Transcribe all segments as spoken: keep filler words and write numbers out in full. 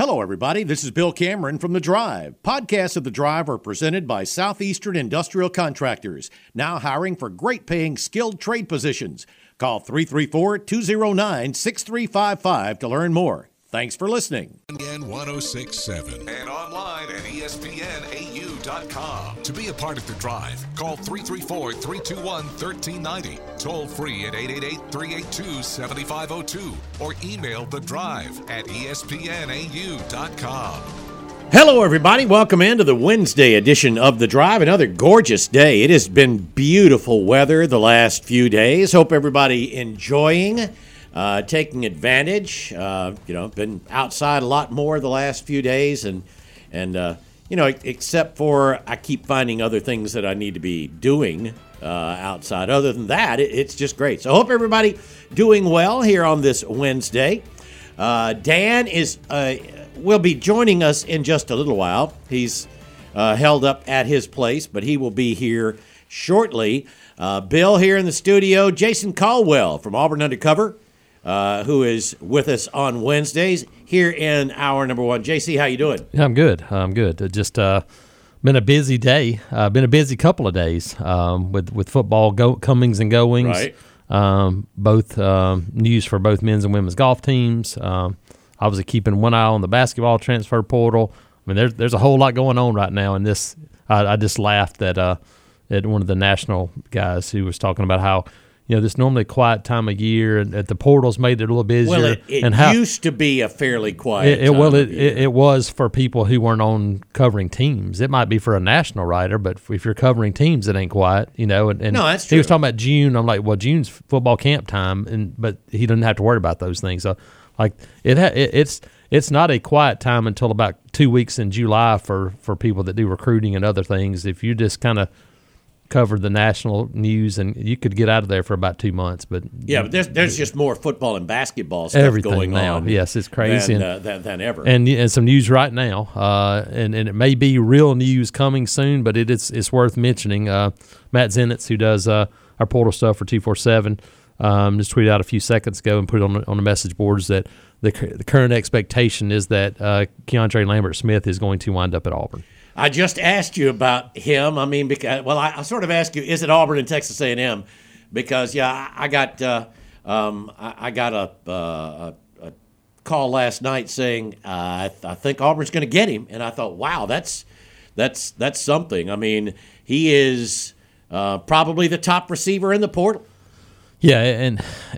Hello, everybody. This is Bill Cameron from The Drive. Podcasts of The Drive are presented by Southeastern Industrial Contractors, now hiring for great-paying skilled trade positions. Call three three four, two zero nine, six three five five to learn more. Thanks for listening. N one oh six point seven and online at E S P N A U dot com. To be a part of The Drive, call three three four, three two one, one three nine zero, toll free at eight eight eight, three eight two, seven five zero two, or email The Drive at E S P N A U dot com. Hello, everybody. Welcome into the Wednesday edition of The Drive. Another gorgeous day. It has been beautiful weather the last few days. Hope everybody enjoying Uh, taking advantage. Uh, you know, been outside a lot more the last few days, and and uh, you know, except for I keep finding other things that I need to be doing uh, outside. Other than that, it, it's just great. So I hope everybody doing well here on this Wednesday. Uh, Dan is uh, will be joining us in just a little while. He's uh, held up at his place, but he will be here shortly. Uh, Bill here in the studio. Jason Caldwell from Auburn Undercover, Uh, who is with us on Wednesdays here in hour number one. J C, how you doing? Yeah, I'm good. I'm good. It just uh, been a busy day. Uh, been a busy couple of days um, with with football go, comings and goings. Right. Um, both um, news for both men's and women's golf teams. Um, obviously, keeping one eye on the basketball transfer portal. I mean, there's there's a whole lot going on right now. In this, I, I just laughed at uh, at one of the national guys who was talking about how, you know, this normally a quiet time of year, and the portals made it a little busier. Well, it, it and how, used to be a fairly quiet it, it, time well, it, of year. it, it was for people who weren't on covering teams. It might be for a national writer, but if you're covering teams, it ain't quiet, you know. And, and no, that's he true. was talking about June. I'm like, well, June's football camp time, and but he doesn't have to worry about those things. So, like, it, ha, it it's it's not a quiet time until about two weeks in July for, for people that do recruiting and other things. If you just kind of cover the national news, and you could get out of there for about two months. But yeah, but there's there's just more football and basketball stuff everything going now. on. Yes, it's crazy than, and, uh, than, than ever. And and some news right now, uh, and and it may be real news coming soon, but it is it's worth mentioning. Uh, Matt Zenitz, who does uh, our portal stuff for two forty-seven, um, just tweeted out a few seconds ago and put it on the, on the message boards that the, the current expectation is that uh, Keontre Lambert-Smith is going to wind up at Auburn. I just asked you about him. I mean, because well, I, I sort of asked you, is it Auburn and Texas A and M? Because yeah, I, I got uh, um, I, I got a, uh, a, a call last night saying uh, I, th- I think Auburn's going to get him, and I thought, wow, that's that's that's something. I mean, he is uh, probably the top receiver in the portal. Yeah, and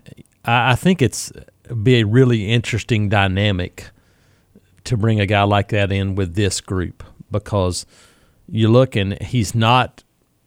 I, I think it's be a really interesting dynamic to bring a guy like that in with this group. Because you look and he's not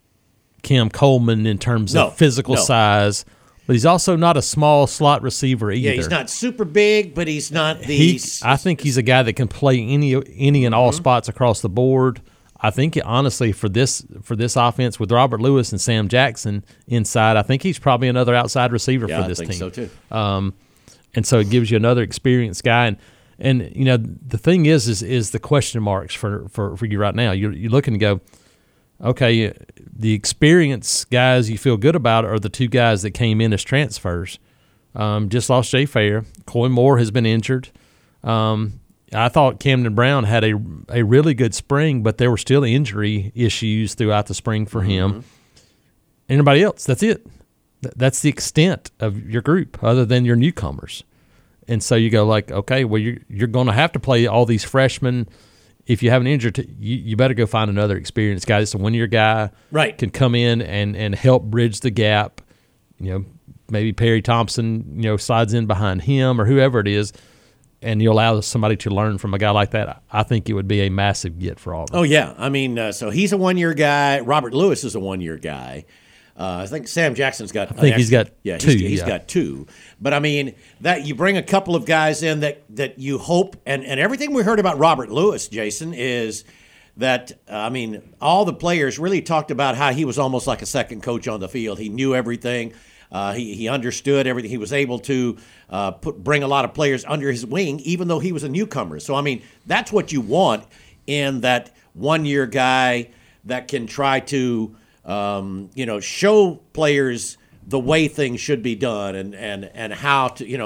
Cam Coleman in terms no, of physical no. size, but he's also not a small slot receiver either. Yeah, he's not super big, but he's not the. He, I think he's a guy that can play any any and all mm-hmm. spots across the board. I think honestly for this for this offense with Robert Lewis and Sam Jackson inside, I think he's probably another outside receiver yeah, for this I think team. So too. Um, and so it gives you another experienced guy. And And, you know, the thing is, is is the question marks for, for, for you right now. You're, you're looking to go, okay, the experienced guys you feel good about are the two guys that came in as transfers. Um, just lost Jay Fair. Coy Moore has been injured. Um, I thought Camden Brown had a, a really good spring, but there were still injury issues throughout the spring for him. Mm-hmm. Anybody else, that's it. That's the extent of your group other than your newcomers. And so you go like, okay, well, you're, you're going to have to play all these freshmen. If you have an injury, you, you better go find another experienced guy. Just a one-year guy right. can come in and, and help bridge the gap. You know, maybe Perry Thompson, you know, slides in behind him or whoever it is, and you allow somebody to learn from a guy like that. I think it would be a massive get for Auburn. Oh, yeah. I mean, uh, so he's a one-year guy. Robert Lewis is a one-year guy. Uh, I think Sam Jackson's got. I think he's got yeah, two. He's, he's yeah. got two. But I mean, that you bring a couple of guys in that that you hope, and, and everything we heard about Robert Lewis, Jason, is that uh, I mean, all the players really talked about how he was almost like a second coach on the field. He knew everything. Uh, he he understood everything. He was able to uh, put bring a lot of players under his wing, even though he was a newcomer. So I mean, that's what you want in that one year guy that can try to. Um, you know, show players the way things should be done and, and, and how to, you know,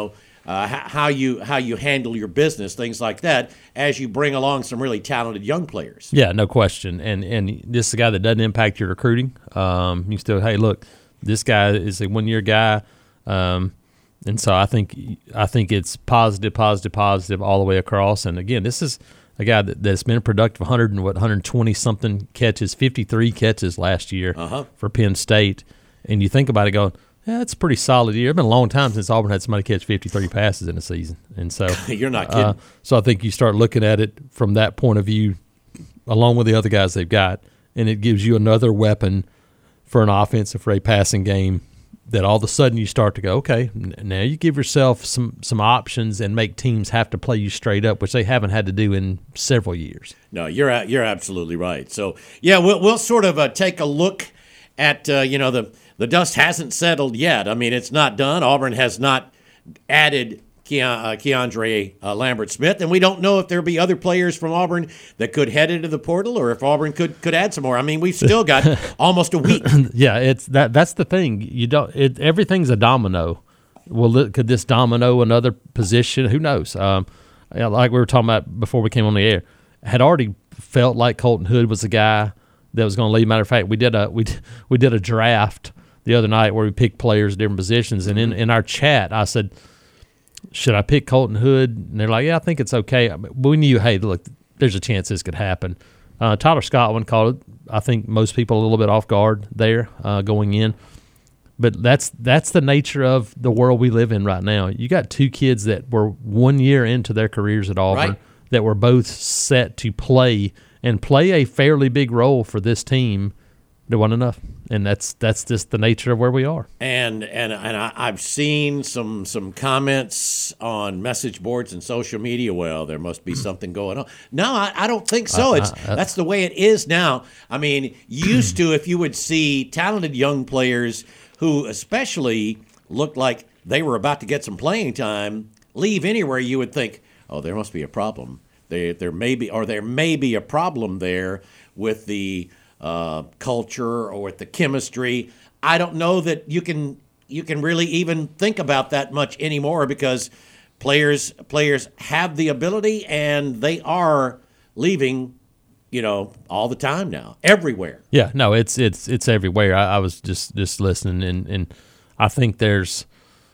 uh, how you how you handle your business, things like that, as you bring along some really talented young players. Yeah, no question. And and this is a guy that doesn't impact your recruiting. Um, you still, hey, look, this guy is a one year guy, um, and so I think I think it's positive, positive, positive all the way across. And again, this is a guy that, that's been productive, one hundred and what, one hundred twenty something catches, fifty-three catches last year uh-huh. for Penn State. And you think about it, going, yeah, it's a pretty solid year. It's been a long time since Auburn had somebody catch fifty-three passes in a season. And so you're not kidding. Uh, so I think you start looking at it from that point of view, along with the other guys they've got, and it gives you another weapon for an offensive, for a passing game, that all of a sudden you start to go, okay, now you give yourself some some options and make teams have to play you straight up, which they haven't had to do in several years. No, you're you're absolutely right. So yeah, we'll we'll sort of uh, take a look at uh, you know the. The dust hasn't settled yet. I mean, it's not done. Auburn has not added Keon, uh, Keandre uh, Lambert-Smith, and we don't know if there'll be other players from Auburn that could head into the portal, or if Auburn could, could add some more. I mean, we've still got almost a week. Yeah, it's that. That's the thing. You don't. It, everything's a domino. Well, could this domino another position? Who knows? Um, like we were talking about before we came on the air, had already felt like Colton Hood was the guy that was going to leave. Matter of fact, we did a we we did a draft the other night where we picked players at different positions, and in, in our chat I said, should I pick Colton Hood? And they're like, yeah, I think it's okay. But we knew, hey, look, there's a chance this could happen. Uh, Tyler Scotland called it, I think, most people a little bit off guard there uh, going in. But that's that's the nature of the world we live in right now. You got two kids that were one year into their careers at Auburn right. that were both set to play and play a fairly big role for this team. There wasn't enough, and that's that's just the nature of where we are. And and and I, I've seen some some comments on message boards and social media. Well, there must be something going on. No, I, I don't think so. Uh, It's uh, that's the way it is now. I mean, used to, if you would see talented young players who especially looked like they were about to get some playing time leave anywhere, you would think, oh, there must be a problem. There there may be or there may be a problem there with the Uh, culture or with the chemistry. I don't know that you can you can really even think about that much anymore, because players players have the ability and they are leaving, you know, all the time now, everywhere. Yeah, no, it's it's it's everywhere. I, I was just, just listening, and, and I think there's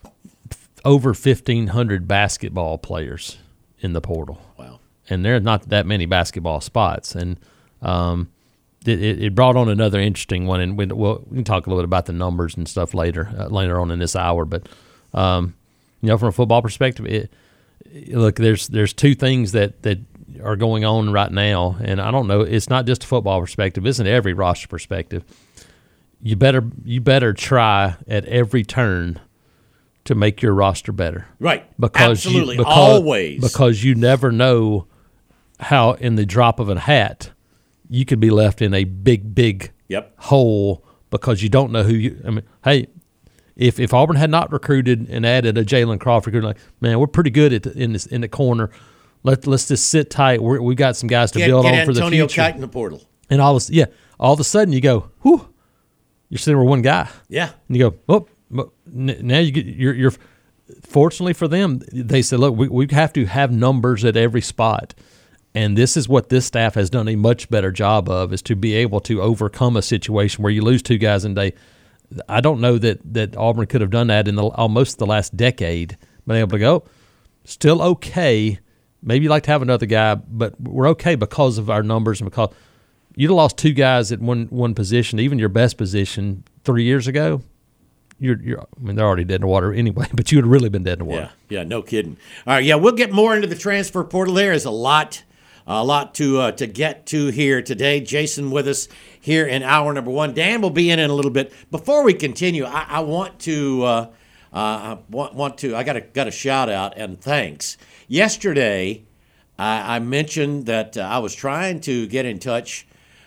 over fifteen hundred basketball players in the portal. Wow. And there are not that many basketball spots. And um, it, it brought on another interesting one, and we, we'll, we can talk a little bit about the numbers and stuff later uh, later on in this hour. But, um, you know, from a football perspective, it, look, there's there's two things that, that are going on right now, and I don't know, it's not just a football perspective, it's in every roster perspective. You better you better try at every turn to make your roster better. Right. Because Absolutely. You, because, Always. Because you never know how in the drop of a hat you could be left in a big, big yep. hole because you don't know who you – I mean, hey, if if Auburn had not recruited and added a Jalen Crawford, you're like, man, we're pretty good at the, in this in the corner. Let, let's just sit tight. We're, we got some guys to get, build get on for the Antonio future. Kite in the portal. And all of, yeah, all of a sudden you go, whew, you're sitting with one guy. Yeah. And you go, oh, now you get, you're, you're – fortunately for them, they said, look, we, we have to have numbers at every spot. And this is what this staff has done a much better job of, is to be able to overcome a situation where you lose two guys in a day. I don't know that, that Auburn could have done that in the, almost the last decade, been able to go, still okay. Maybe you'd like to have another guy, but we're okay because of our numbers and because you'd have lost two guys at one one position, even your best position three years ago. You're, you're, I mean, they're already dead in the water anyway, but you would have really been dead in the water. Yeah, yeah, no kidding. All right, yeah, we'll get more into the transfer portal. There is a lot, a lot to uh, to get to here today. Jason with us here in hour number one. Dan will be in in a little bit. Before we continue, I, I want to, uh, uh, I want, want to, I got a got a shout out and thanks. Yesterday, I, I mentioned that uh, I was trying to get in touch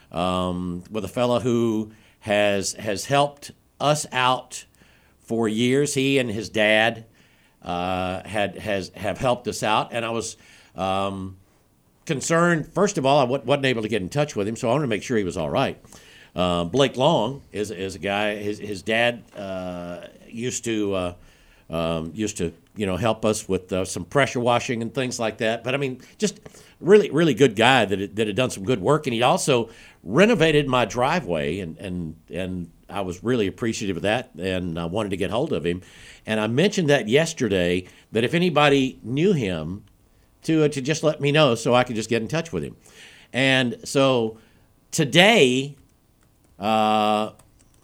um, with a fella who has has helped us out for years. He and his dad uh, had has have helped us out, and I was um, concerned. First of all, I w- wasn't able to get in touch with him, so I wanted to make sure he was all right. Uh, Blake Long is is a guy. His his dad uh, used to uh, um, used to you know, help us with uh, some pressure washing and things like that. But I mean, just really, really good guy that had, that had done some good work, and he also renovated my driveway, and and and I was really appreciative of that, and I wanted to get hold of him. And I mentioned that yesterday, that if anybody knew him, to uh, to just let me know so I could just get in touch with him. And so today, uh,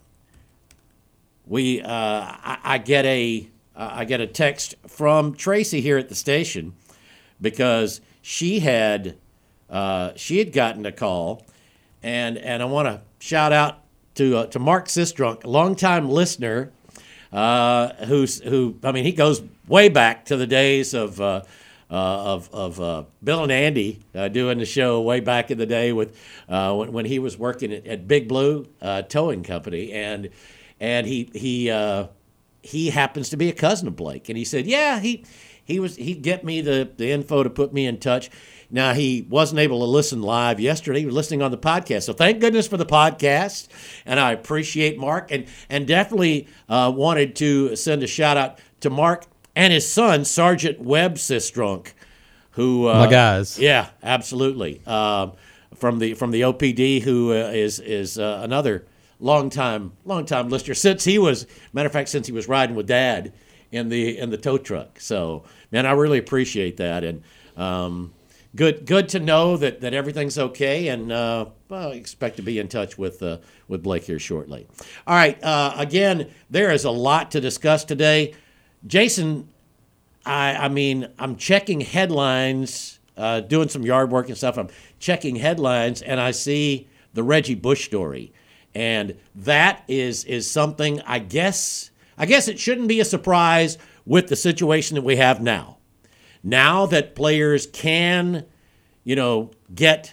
we uh, I, I get a uh, I get a text from Tracy here at the station, because she had uh, she had gotten a call, and and I want to shout out to uh, to Mark Sistrunk, a longtime listener, uh, who's who I mean he goes way back to the days of. Uh, Uh, of of uh, Bill and Andy uh, doing the show way back in the day with uh, when, when he was working at, at Big Blue uh, Towing Company, and and he he uh, he happens to be a cousin of Blake, and he said, yeah, he he was he'd get me the, the info to put me in touch. Now, he wasn't able to listen live yesterday. He was listening on the podcast. So thank goodness for the podcast, and I appreciate Mark, and and definitely uh, wanted to send a shout out to Mark and his son, Sergeant Webb Sistrunk, who uh, my guys, yeah, absolutely, uh, from the from the O P D, who uh, is is uh, another long time long time listener since he was matter of fact since he was riding with Dad in the in the tow truck. So, man, I really appreciate that, and um, good good to know that, that everything's okay, and uh, well, I expect to be in touch with uh, with Blake here shortly. All right, uh, again, there is a lot to discuss today. Jason, I, I mean, I'm checking headlines, uh, doing some yard work and stuff. I'm checking headlines, and I see the Reggie Bush story, and that is is something. I guess I guess it shouldn't be a surprise with the situation that we have now. Now that players can, you know, get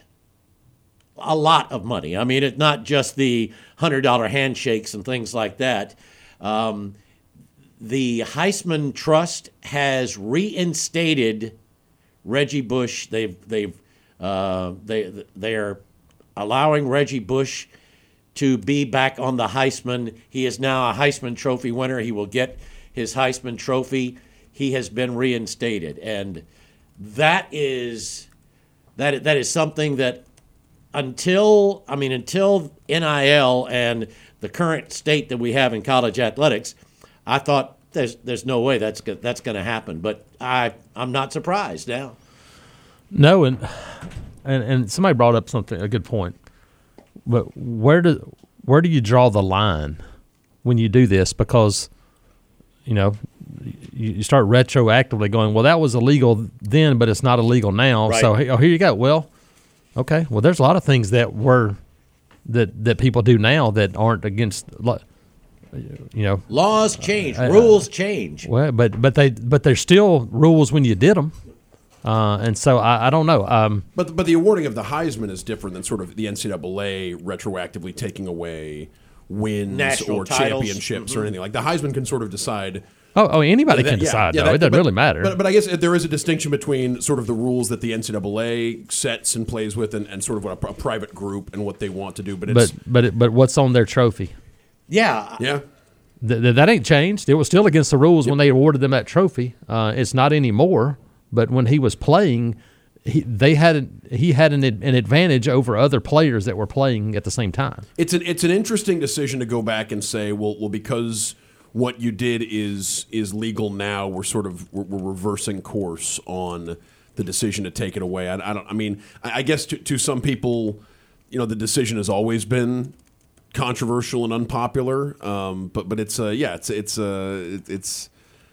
a lot of money. I mean, it's not just the hundred dollar handshakes and things like that. Um, The Heisman Trust has reinstated Reggie Bush. They've they've uh, they they are allowing Reggie Bush to be back on the Heisman. He is now a Heisman Trophy winner. He will get his Heisman Trophy. He has been reinstated, and that is that that is something that until I mean until N I L and the current state that we have in college athletics, I thought there's there's no way that's that's going to happen, but I I'm not surprised now. No, and, and and somebody brought up something a good point. But where do where do you draw the line when you do this? Because you know you, you start retroactively going, well, that was illegal then, but it's not illegal now. Right. So oh, here you go. Well, okay. Well, there's a lot of things that were that that people do now that aren't against. You know, laws change, uh, rules change. Well, but but they but there's still rules when you did them, uh, and so I, I don't know. Um, but but the awarding of the Heisman is different than sort of the N C double A retroactively taking away wins National or titles. championships mm-hmm. or anything like. The Heisman can sort of decide. Oh, oh, anybody that, can yeah, decide yeah, though. that, It doesn't but, really matter. But, but I guess there is a distinction between sort of the rules that the N C double A sets and plays with, and, and sort of what a, a private group and what they want to do. But it's, but but it, but what's on their trophy? Yeah, yeah. Th- th- that ain't changed. It was still against the rules yep. when they awarded them that trophy. Uh, it's not anymore. But when he was playing, he, they had an, he had an, an advantage over other players that were playing at the same time. It's an it's an interesting decision to go back and say, well, well, because what you did is is legal now, we're sort of we're, we're reversing course on the decision to take it away. I, I don't. I mean, I, I guess to, to some people, you know, the decision has always been controversial and unpopular, um, but but it's uh, yeah, it's it's uh, it's.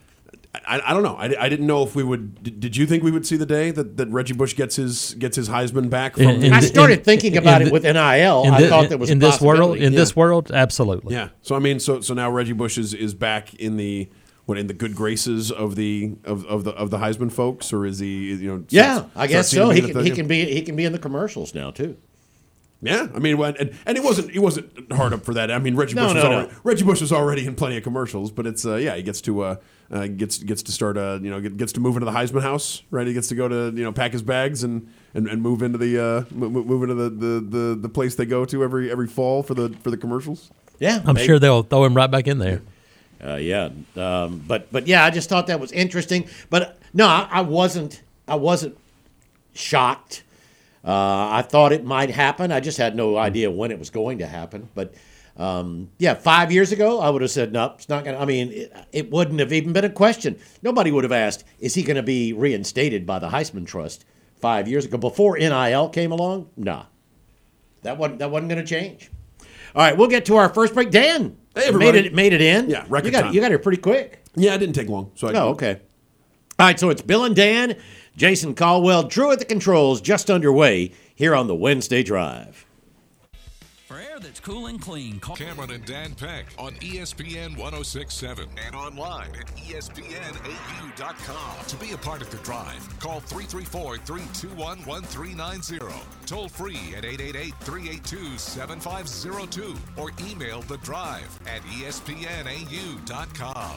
I, I don't know. I, I didn't know if we would. Did, did you think we would see the day that, that Reggie Bush gets his gets his Heisman back? From In- in I the- started in- thinking in about the- it with N I L. In I thi- thought there was in a this world. possibility. In Yeah. this world, absolutely. yeah. So I mean, so so now Reggie Bush is, is back in the what in the good graces of the of, of the of the Heisman folks, or is he? You know. Yeah, starts- I guess starts so. seeing He him can at he the- can be he can be in the commercials now too. Yeah, I mean, when- and, and he wasn't he wasn't hard up for that. I mean, Reggie No, Bush was no, no. already, Reggie Bush was already in plenty of commercials, but it's uh, yeah, he gets to uh, uh, gets gets to start uh, you know get, gets to move into the Heisman house, right? He gets to go to you know pack his bags and, and, and move into the uh, move, move into the, the, the, the place they go to every every fall for the for the commercials. Yeah, I'm maybe. sure they'll throw him right back in there. Uh, yeah, um, but but yeah, I just thought that was interesting. But no, I, I wasn't. I wasn't shocked. Uh, I thought it might happen. I just had no idea when it was going to happen. But um, yeah, five years ago, I would have said no. It's not going to. I mean, it, it wouldn't have even been a question. Nobody would have asked, "Is he going to be reinstated by the Heisman Trust?" Five years ago, before N I L came along, nah, that wasn't that wasn't going to change. All right, we'll get to our first break. Dan, hey, everybody. made it made it in. Yeah, record you got time. you got here pretty quick. Yeah, it didn't take long. So I, Oh, okay. All right, so it's Bill and Dan, Jason Caldwell, Drew at the controls, just underway here on the Wednesday Drive. For air that's cool and clean, call Cameron and Dan Peck on E S P N ten sixty-seven and online at E S P N A U dot com. To be a part of the drive, call three three four, three two one, one three nine zero. Toll free at eight eight eight, three eight two, seven five zero two or email the drive at E S P N A U dot com.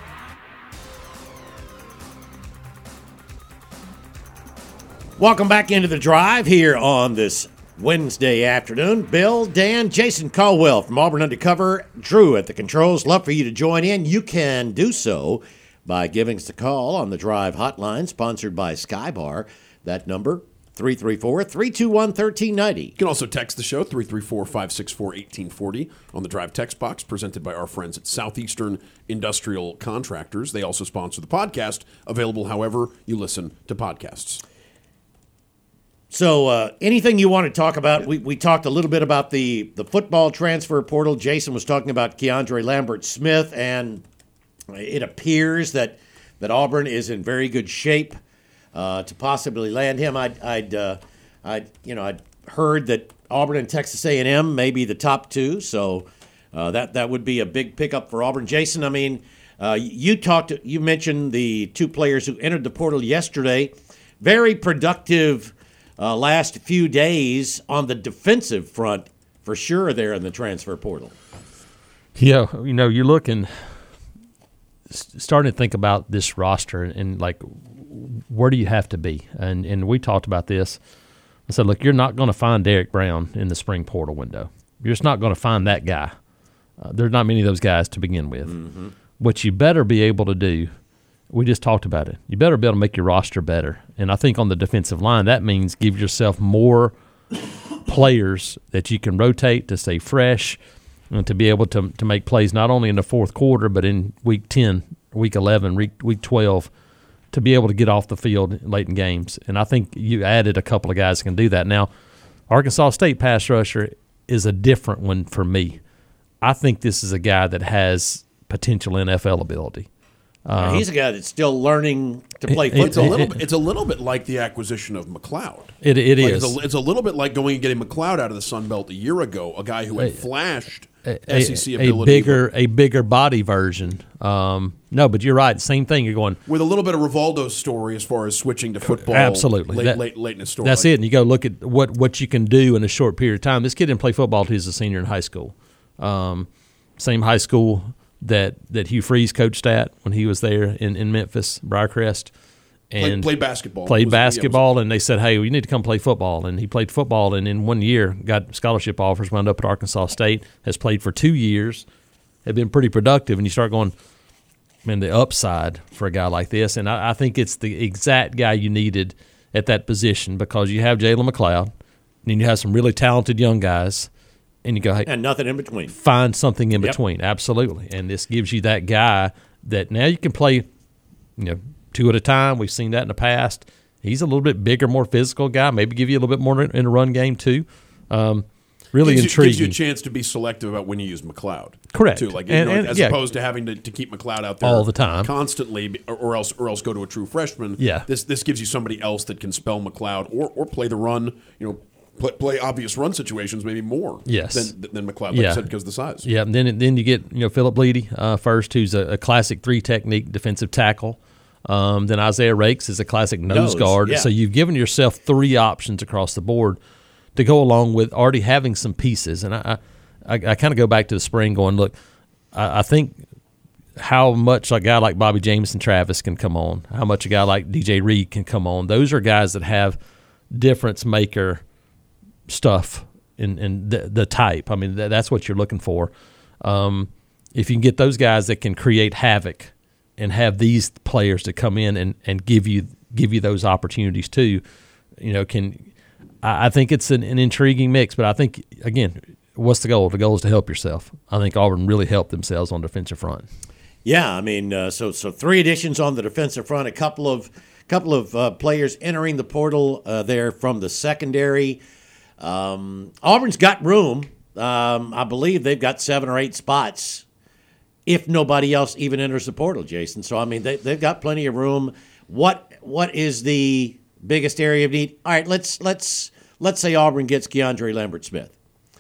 Welcome back into the drive here on this Wednesday afternoon. Bill, Dan, Jason Caldwell from Auburn Undercover, Drew at the controls. Love for you to join in. You can do so by giving us a call on the Drive hotline, sponsored by Skybar. That number, three three four, three two one, one three nine zero. You can also text the show, three three four, five six four, one eight four zero on the Drive text box, presented by our friends at Southeastern Industrial Contractors. They also sponsor the podcast, available however you listen to podcasts. So uh, anything you want to talk about? We, we talked a little bit about the, the football transfer portal. Jason was talking about Keandre Lambert-Smith, and it appears that that Auburn is in very good shape uh, to possibly land him. I'd, I'd, uh, I'd, you know, I'd heard that Auburn and Texas A and M may be the top two, so uh, that that would be a big pickup for Auburn. Jason, I mean, uh, you talked, you mentioned the two players who entered the portal yesterday. Very productive. Uh, last few days on the defensive front, for sure, there in the transfer portal. Yeah, you know, you're looking, starting to think about this roster and, and like, where do you have to be? And and we talked about this. I said, look, you're not going to find Derek Brown in the spring portal window. You're just not going to find that guy. Uh, there's not many of those guys to begin with. Mm-hmm. What you better be able to do, we just talked about it. You better be able to make your roster better. And I think on the defensive line, that means give yourself more players that you can rotate to stay fresh and to be able to to make plays not only in the fourth quarter but in week ten, week eleven, week, week twelve, to be able to get off the field late in games. And I think you added a couple of guys that can do that. Now, Arkansas State pass rusher is a different one for me. I think this is a guy that has potential N F L ability. Uh, he's a guy that's still learning to play football. It's a little bit, it's a little bit like the acquisition of McLeod. It, it like is. It's a, it's a little bit like going and getting McLeod out of the Sun Belt a year ago, a guy who had flashed a, S E C a, ability. A bigger, a bigger body version. Um, no, but you're right. Same thing. You're going. With a little bit of Rivaldo's story as far as switching to football. Absolutely. Late, that, late, late in his story. That's it. And you go look at what, what you can do in a short period of time. This kid didn't play football until he was a senior in high school. Um, same high school that that Hugh Freeze coached at when he was there in, in Memphis, Briarcrest. And played, played basketball. Played was, basketball, yeah, was, and they said, hey, you need to come play football. And he played football, and in one year got scholarship offers, wound up at Arkansas State, has played for two years, had been pretty productive. And you start going, man, the upside for a guy like this. And I, I think it's the exact guy you needed at that position because you have Jalen McLeod, and then you have some really talented young guys. And you go, hey, and nothing in between. Find something in yep. between, absolutely. And this gives you that guy that now you can play, you know, two at a time. We've seen that in the past. He's a little bit bigger, more physical guy. Maybe give you a little bit more in a run game too. Um, really gives intriguing. You, gives you a chance to be selective about when you use McLeod. Correct. Too, like and, you know, and, as yeah. opposed to having to, to keep McLeod out there all the time, constantly, or, or else or else go to a true freshman. Yeah. This this gives you somebody else that can spell McLeod or or play the run. You know. Play, play obvious run situations maybe more yes. than than McLeod, like yeah. you said, because of the size. Yeah, and then then you get you know Philip Bleedy uh, first, who's a, a classic three technique defensive tackle. Um, then Isaiah Rakes is a classic nose, nose guard. yeah. So you've given yourself three options across the board to go along with already having some pieces. And I I, I kind of go back to the spring going, look, I, I think how much a guy like Bobby Jameson Travis can come on, how much a guy like D J Reed can come on. Those are guys that have difference maker stuff in, in the, the type. I mean, th- that's what you're looking for. Um, if you can get those guys that can create havoc and have these players to come in and, and give you give you those opportunities too, you know, can I, I think it's an, an intriguing mix. But I think, again, what's the goal? The goal is to help yourself. I think Auburn really helped themselves on the defensive front. Yeah, I mean, uh, so so three additions on the defensive front, a couple of couple of uh, players entering the portal uh, there from the secondary. Um, Auburn's got room. Um, I believe they've got seven or eight spots if nobody else even enters the portal, Jason. So, I mean, they, they've got plenty of room. What What is the biggest area of need? All right, let's let's let's say Auburn gets Keandre Lambert-Smith.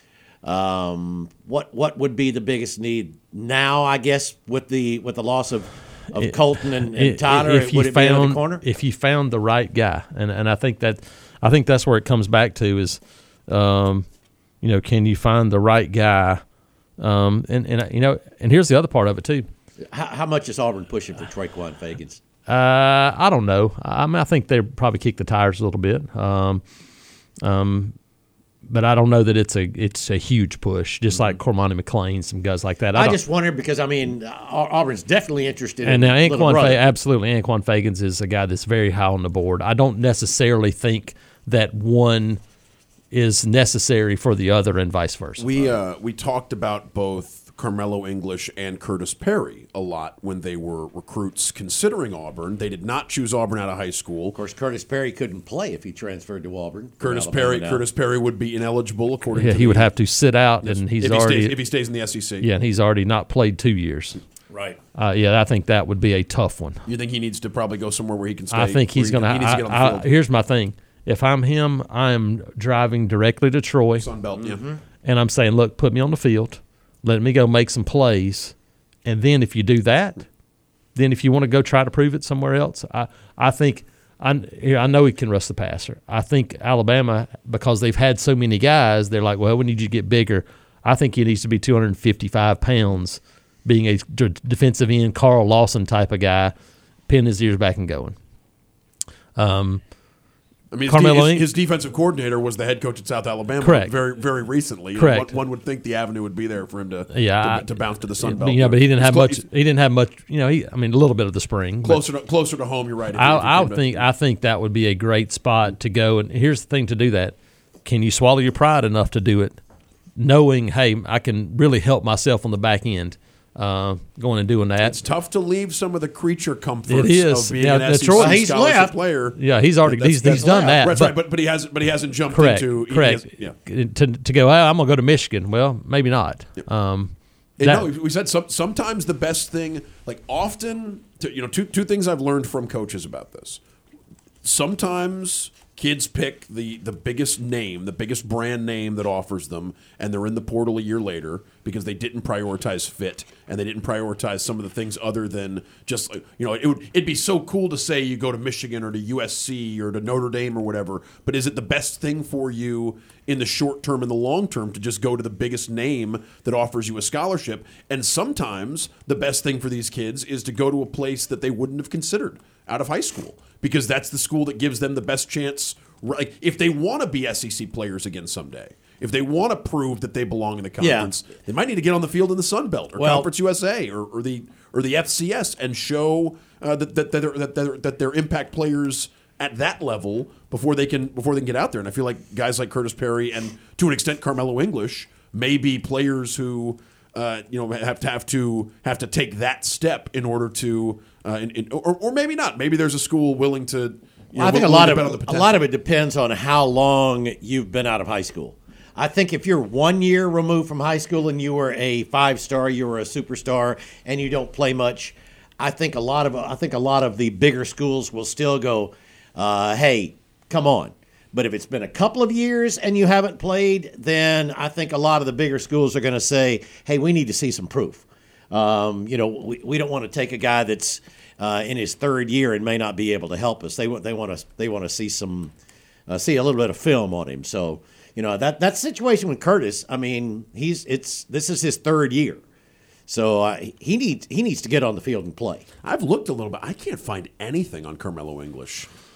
Um, what what would be the biggest need now, I guess, with the with the loss of, of It- Colton and, and If Tyler? you Would it be on the found corner? if you found the right guy, and and I think that I think that's where it comes back to is, um, you know, can you find the right guy? Um, and and you know, and here's the other part of it too. How, how much is Auburn pushing for Traquan Fagans? Uh, I don't know. I mean, I think they probably kick the tires a little bit. Um, um, but I don't know that it's a it's a huge push. Just like Cormani McClain, some guys like that. I, I don't- just wondered because, I mean, Au- Auburn's definitely interested And in now little Anquan, brother. Fa- absolutely, Anquan Fagans is a guy that's very high on the board. I don't necessarily think that one is necessary for the other and vice versa. We uh, we talked about both Carmelo English and Curtis Perry a lot when they were recruits considering Auburn. They did not choose Auburn out of high school. Of course, Curtis Perry couldn't play if he transferred to Auburn. from Curtis Alabama Perry now. Curtis Perry would be ineligible according yeah, to he the, would have to sit out, and he's if he already stays, if he stays in the S E C. yeah, and he's already not played two years. Right. Uh, yeah, I think that would be a tough one. You think he needs to probably go somewhere where he can stay? I think he's where going he, he needs to get on the to. field. Here's my thing: if I'm him, I'm driving directly to Troy, Sun Belt, Mm-hmm. yeah. and I'm saying, "Look, put me on the field, let me go make some plays, and then if you do that, then if you want to go try to prove it somewhere else, I I think I here, I know he can rush the passer. I think Alabama, because they've had so many guys, they're like, well, we need you to get bigger. I think he needs to be two hundred fifty-five pounds, being a d- defensive end Carl Lawson type of guy, pinning his ears back and going. Um, I mean, his, Carmelo his, Eng- his defensive coordinator was the head coach at South Alabama Correct. very very recently. You know, Correct. one, one would think the avenue would be there for him to Yeah, I- to, to bounce to the Sun you Belt. know, but he didn't He's have clo- much. he's He didn't have much. You know, he, I mean, a little bit of the spring. but- Closer to, closer to home, you're right. if he- I, if he I came would to- think I think that would be a great spot to go. And here's the thing: to do that, can you swallow your pride enough to do it, knowing, hey, I can really help myself on the back end, uh, going and doing that. It's tough to leave some of the creature comforts It is. of being Now, an the S E C Troy- He's scholarship left. player. Yeah, he's already That's- he's, that's he's done that. That's but, right, but but he hasn't but he hasn't jumped correct, into he correct. hasn't- yeah. To to go, oh, I'm gonna go to Michigan. Well, maybe not. Um, And that- no, we said some, sometimes the best thing, like often, to, you know, two two things I've learned from coaches about this. Sometimes kids pick the the biggest name, the biggest brand name that offers them, and they're in the portal a year later because they didn't prioritize fit and they didn't prioritize some of the things other than just like, you know, it would it'd be so cool to say you go to Michigan or to U S C or to Notre Dame or whatever, but is it the best thing for you in the short term and the long term to just go to the biggest name that offers you a scholarship? And sometimes the best thing for these kids is to go to a place that they wouldn't have considered out of high school because that's the school that gives them the best chance. Like if they want to be S E C players again someday, if they want to prove that they belong in the conference, Yeah. they might need to get on the field in the Sun Belt or Well- Conference U S A or, or the or the F C S and show uh, that that that they're, that, they're, that they're impact players at that level before they can before they can get out there. And I feel like guys like Curtis Perry and to an extent Carmelo English may be players who uh, you know have to have to have to take that step in order to uh, in, in, or, or maybe not. Maybe there's a school willing to. You know, I think a willing lot to of bet on the a potential. lot of it depends on how long you've been out of high school. I think if you're one year removed from high school and you were a five star, you were a superstar, and you don't play much, I think a lot of I think a lot of the bigger schools will still go, uh, "Hey, come on." But if it's been a couple of years and you haven't played, then I think a lot of the bigger schools are going to say, "Hey, we need to see some proof." Um, you know, we, we don't want to take a guy that's uh, in his third year and may not be able to help us. They want they want to they want to see some uh, see a little bit of film on him. So you know that that situation with Curtis. I mean, he's it's this is his third year, so uh, he needs he needs to get on the field and play. I've looked a little bit. I can't find anything on Carmelo English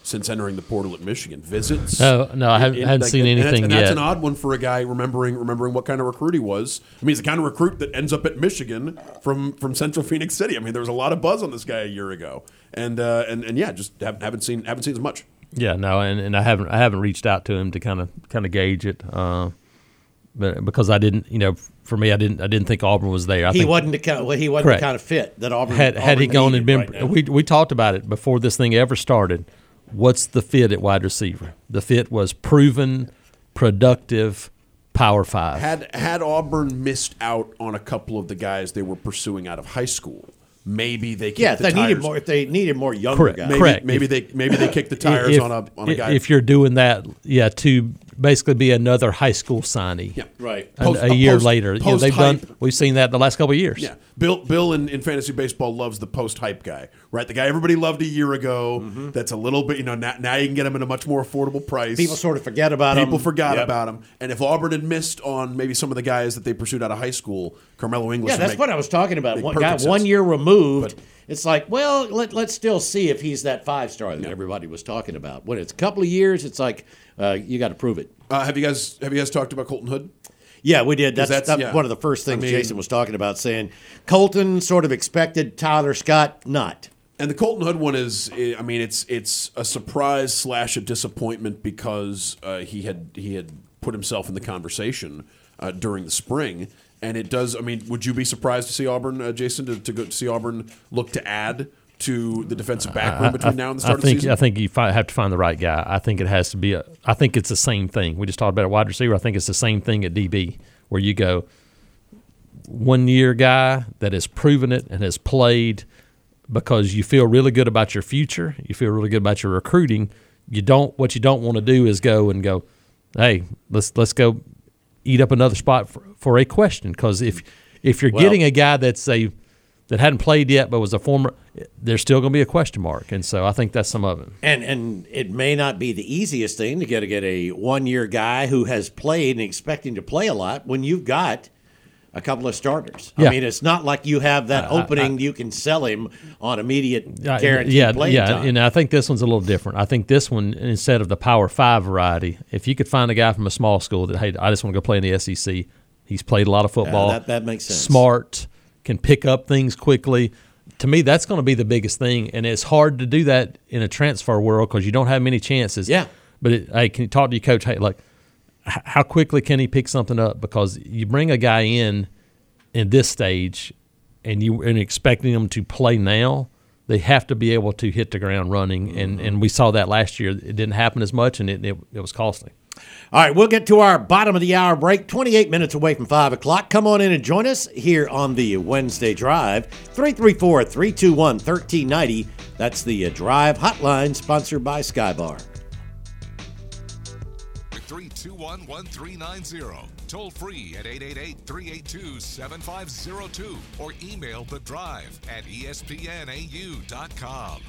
since entering the portal at Michigan. Visits. No, no, I haven't, in, haven't like, seen and anything that's, and yet. that's an odd one for a guy remembering remembering what kind of recruit he was. I mean, he's the kind of recruit that ends up at Michigan from, from Central Phoenix City. I mean, there was a lot of buzz on this guy a year ago, and uh, and and yeah, just haven't, haven't seen haven't seen as much. Yeah, no, and, and I haven't I haven't reached out to him to kind of kind of gauge it, uh, but because I didn't, you know, for me, I didn't I didn't think Auburn was there. I he think, wasn't the kind. Well, he wasn't Correct. the kind of fit that Auburn had had he Auburn gone and been. needed right now. we we talked about it before this thing ever started. What's the fit at wide receiver? The fit was proven, productive, Power Five. Had had Auburn missed out on a couple of the guys they were pursuing out of high school, maybe they kicked Yeah, if the they tires. needed more, if they needed more younger Correct. guys, Maybe, Correct. maybe If- they maybe they kicked the tires if, on a on a guy. If you're doing that, yeah, to basically be another high school signee. Yeah. right? And Post- a a year post- later, you know, they've post-hype. done. We've seen that the last couple of years. Yeah, Bill. Bill in, in fantasy baseball loves the post hype guy, right? The guy everybody loved a year ago. Mm-hmm. That's a little bit, you know. Now, now you can get him at a much more affordable price. People sort of forget about him. People forgot Yep. about him. And if Auburn had missed on maybe some of the guys that they pursued out of high school, Carmelo English. Yeah, would that's make- what I was talking about. make One perfect guy, sense. one year removed. But- it's like, well, let, let's still see if he's that five star that everybody was talking about. When it's a couple of years, it's like uh, you got to prove it. Uh, have you guys have you guys talked about Colton Hood? Yeah, we did. That's, that's- that's yeah. one of the first things I mean- Jason was talking about, saying Colton sort of expected, Tyler Scott not. And the Colton Hood one is, I mean, it's it's a surprise slash a disappointment because uh, he had he had put himself in the conversation uh, during the spring, and it does. I mean, would you be surprised to see Auburn, uh, Jason, to, to go to see Auburn look to add to the defensive back room between now and the start I think of the season? I think you fi- have to find the right guy. I think it has to be a. I think it's the same thing. We just talked about a wide receiver. I think it's the same thing at D B, where you go one year guy that has proven it and has played because you feel really good about your future. You feel really good about your recruiting. You don't. What you don't want to do is go and go, hey, let's let's go eat up another spot for, for a question. Because if if you're Well- getting a guy that's a that hadn't played yet but was a former, there's still going to be a question mark. And so I think that's some of it. And and it may not be the easiest thing to get to get a one year guy who has played and expecting to play a lot when you've got a couple of starters. Yeah. I mean, it's not like you have that I- I- opening you can sell him on immediate Uh, guaranteed yeah, playing yeah, time. and I think this one's a little different. I think this one, instead of the Power Five variety, if you could find a guy from a small school that, hey, I just want to go play in the S E C. He's played a lot of football. that- that makes sense. Smart, can pick up things quickly. To me, that's going to be the biggest thing, and it's hard to do that in a transfer world because you don't have many chances. Yeah. But it, hey, can you talk to your coach? Hey, like, h- how quickly can he pick something up? Because you bring a guy in in this stage, and you and expecting them to play now, they have to be able to hit the ground running, and, and we saw that last year. It didn't happen as much, and it it, it was costly. All right, we'll get to our bottom of the hour break, twenty-eight minutes away from five o'clock. Come on in and join us here on the Wednesday Drive, three three four, three two one, one three nine zero. That's the uh, Drive Hotline, sponsored by Skybar. three two one, one three nine zero. Toll free at eight eight eight, three eight two, seven five zero two or email the drive at E S P N A U dot com.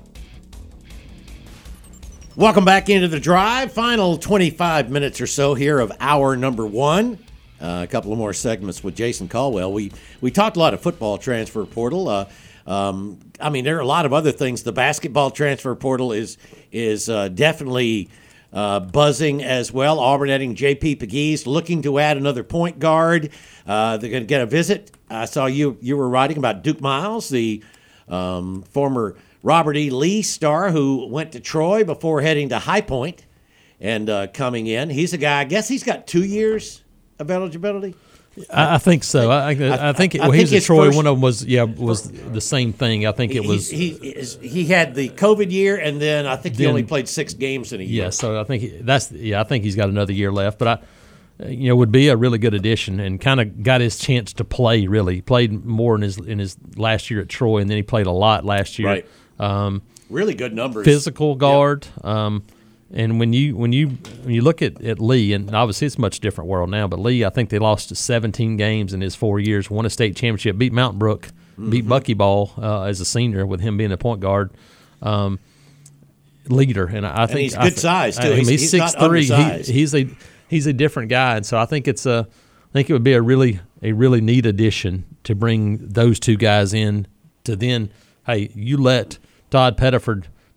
Welcome back into the Drive. Final twenty-five minutes or so here of hour number one. Uh, a couple of more segments with Jason Caldwell. We we talked a lot of football transfer portal. Uh, um, I mean, there are a lot of other things. The basketball transfer portal is is uh, definitely uh, buzzing as well. Auburn adding J P Pegues, looking to add another point guard. Uh, they're going to get a visit. I saw you you were writing about Duke Miles, the um, former Robert E. Lee star who went to Troy before heading to High Point and uh, coming in. He's a guy, I guess he's got two years of eligibility. I, I think so. I, I, I think it, I well, he think was at his Troy. first- One of them was yeah was the same thing. I think it was he, he, is- he had the COVID year, and then I think he Then- only played six games in a year. yeah. So I think he- that's yeah. I think he's got another year left, but I you know would be a really good addition and kind of got his chance to play. Really, he played more in his in his last year at Troy, and then he played a lot last year. Right. Um, Really good numbers. physical guard. Um, and when you when you when you look at, at Lee, and obviously it's a much different world now, but Lee, I think they lost to seventeen games in his four years, won a state championship, beat Mountain Brook, Mm-hmm. beat Buckyball uh, as a senior with him being a point guard. Um, leader, and I, I think he's I good thi- size, too. I mean, He's- he's he's six not three. He, undersized. he's a he's a different guy, and so I think it's a I think it would be a really a really neat addition to bring those two guys in to then hey you let Todd Pettiford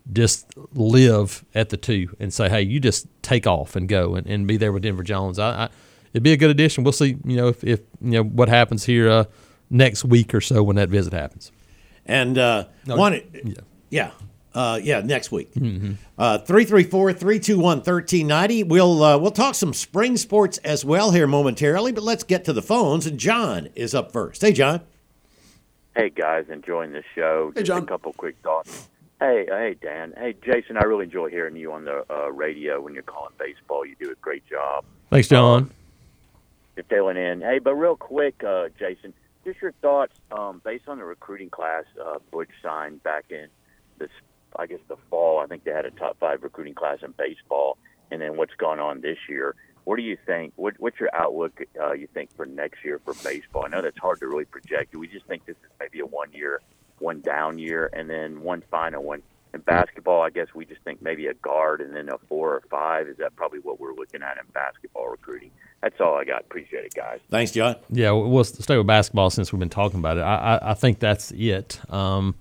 just live at the two and say, hey, you just take off and go and, and be there with Denver Jones. I, I, it'd be a good addition. We'll see, you know, if, if you know what happens here uh, next week or so when that visit happens. And uh, No, one, yeah. yeah, uh, yeah, next week. Mm-hmm. Uh, three three four, three two one, one three nine zero. We'll uh, we'll talk some spring sports as well here momentarily, but let's get to the phones. And John is up first. Hey, John. Hey, guys, enjoying this show. Hey, Just John. a couple quick thoughts. Hey, hey, Dan. Hey, Jason, I really enjoy hearing you on the uh, radio when you're calling baseball. You do a great job. Thanks, John. You're filling in. Hey, but real quick, uh, Jason, just your thoughts um, based on the recruiting class uh, Butch signed back in this, I guess, the fall. I think they had a top five recruiting class in baseball, and then what's gone on this year. What do you think? What, what's your outlook, uh, you think, for next year for baseball? I know that's hard to really project. Do we just think this is maybe a one-year, one down year, and then one final one? In basketball, I guess we just think maybe a guard and then a four or five. Is that probably what we're looking at in basketball recruiting? That's all I got. Appreciate it, guys. Thanks, John. Yeah, we'll stay with basketball since we've been talking about it. I, I, I think that's it. Um,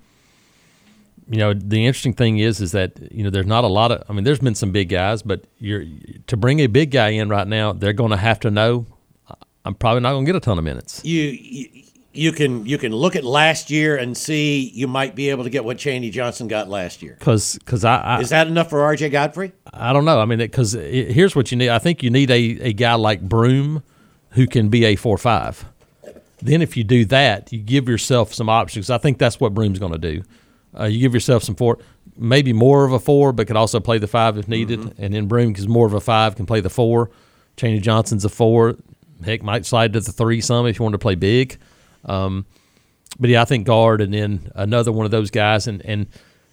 you know, the interesting thing is, is that you know there's not a lot of. I mean, there's been some big guys, but you're to bring a big guy in right now, they're going to have to know. I'm probably not going to get a ton of minutes. You, you you can you can look at last year and see you might be able to get what Chaney Johnson got last year. Because because I, I Is that enough for R J Godfrey? I don't know. I mean, because here's what you need. I think you need a, a guy like Broom who can be a four five. Then if you do that, you give yourself some options. I think that's what Broom's going to do. Uh, you give yourself some four, maybe more of a four, but could also play the five if needed. Mm-hmm. And then Broom is more of a five, can play the four. Chaney Johnson's a four. Heck, might slide to the three some if you want to play big. Um, but yeah, I think guard and then another one of those guys. And, and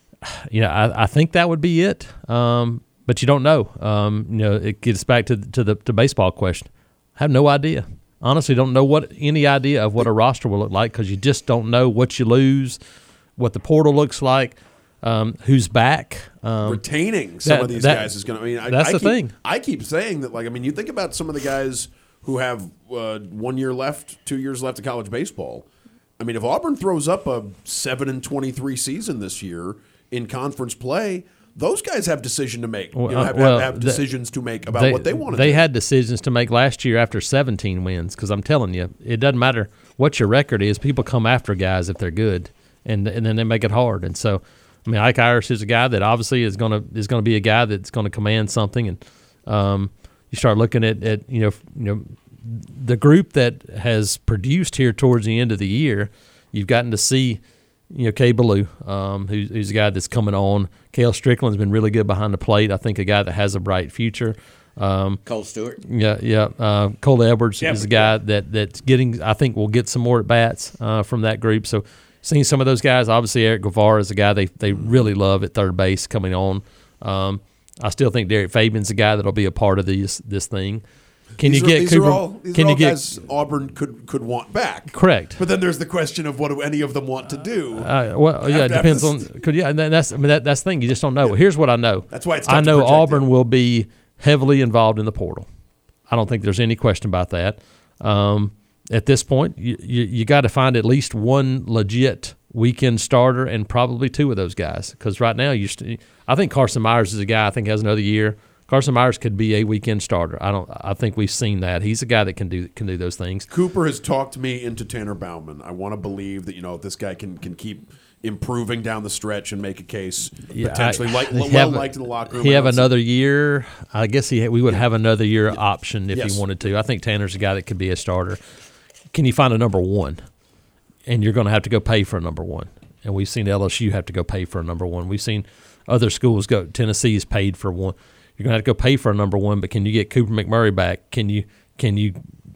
you know, I, I think that would be it. Um, but you don't know. Um, you know, it gets back to to the to baseball question. I have no idea. Honestly, don't know what any idea of what a roster will look like because you just don't know what you lose, what the portal looks like, um, who's back. Um, Retaining some that, of these that, guys is going to. I mean, I, that's I the keep, thing. I keep saying that. Like, I mean, you think about some of the guys who have uh, one year left, two years left of college baseball. I mean, if Auburn throws up a seven and twenty-three season this year in conference play, those guys have decision to make. You know, have, well, have, have decisions to make about they, what they want to They do. had decisions to make last year after seventeen wins because I'm telling you, it doesn't matter what your record is. People come after guys if they're good, and and then they make it hard. And so, I mean, Ike Irish is a guy that obviously is going to is going to be a guy that's going to command something. And um, you start looking at, at you know you know the group that has produced here towards the end of the year. You've gotten to see. You know, Kay Ballou, um, who's, who's a guy that's coming on. Cale Strickland's been really good behind the plate. I think a guy that has a bright future. Um, Cole Stewart. Yeah, yeah. Uh, Cole Edwards Yeah, is a guy that that's getting. I think will get some more at bats uh, from that group. So, seeing some of those guys. Obviously, Eric Guevara is a guy they they really love at third base coming on. Um, I still think Derek Fabian's a guy that'll be a part of this this thing. Can these you are, get these Cooper? Are all, these can are you all get guys Auburn could could want back? correct? But then there's the question of what do any of them want to do? Uh, well, yeah, it depends on. Could yeah, and that's I mean that, that's the thing. You just don't know. Here's what I know. That's why it's tough I to know project Auburn it. will be heavily involved in the portal. I don't think there's any question about that. Um, at this point, you you, you got to find at least one legit weekend starter and probably two of those guys because right now you. St- I think Carson Myers is a guy I think has another year. Carson Myers could be a weekend starter. I don't. I think we've seen that. He's a guy that can do can do those things. Cooper has talked me into Tanner Bauman. I want to believe that you know if this guy can can keep improving down the stretch and make a case Yeah, potentially I- like he well have- liked in the locker room. He have I don't see- another year. I guess he we would have another year option if Yes. he wanted to. I think Tanner's a guy that could be a starter. Can you find a number one? And you're going to have to go pay for a number one. And we've seen L S U have to go pay for a number one. We've seen other schools go. Tennessee's paid for one. You're going to have to go pay for a number one, but can you get Cooper McMurray back? Can you can you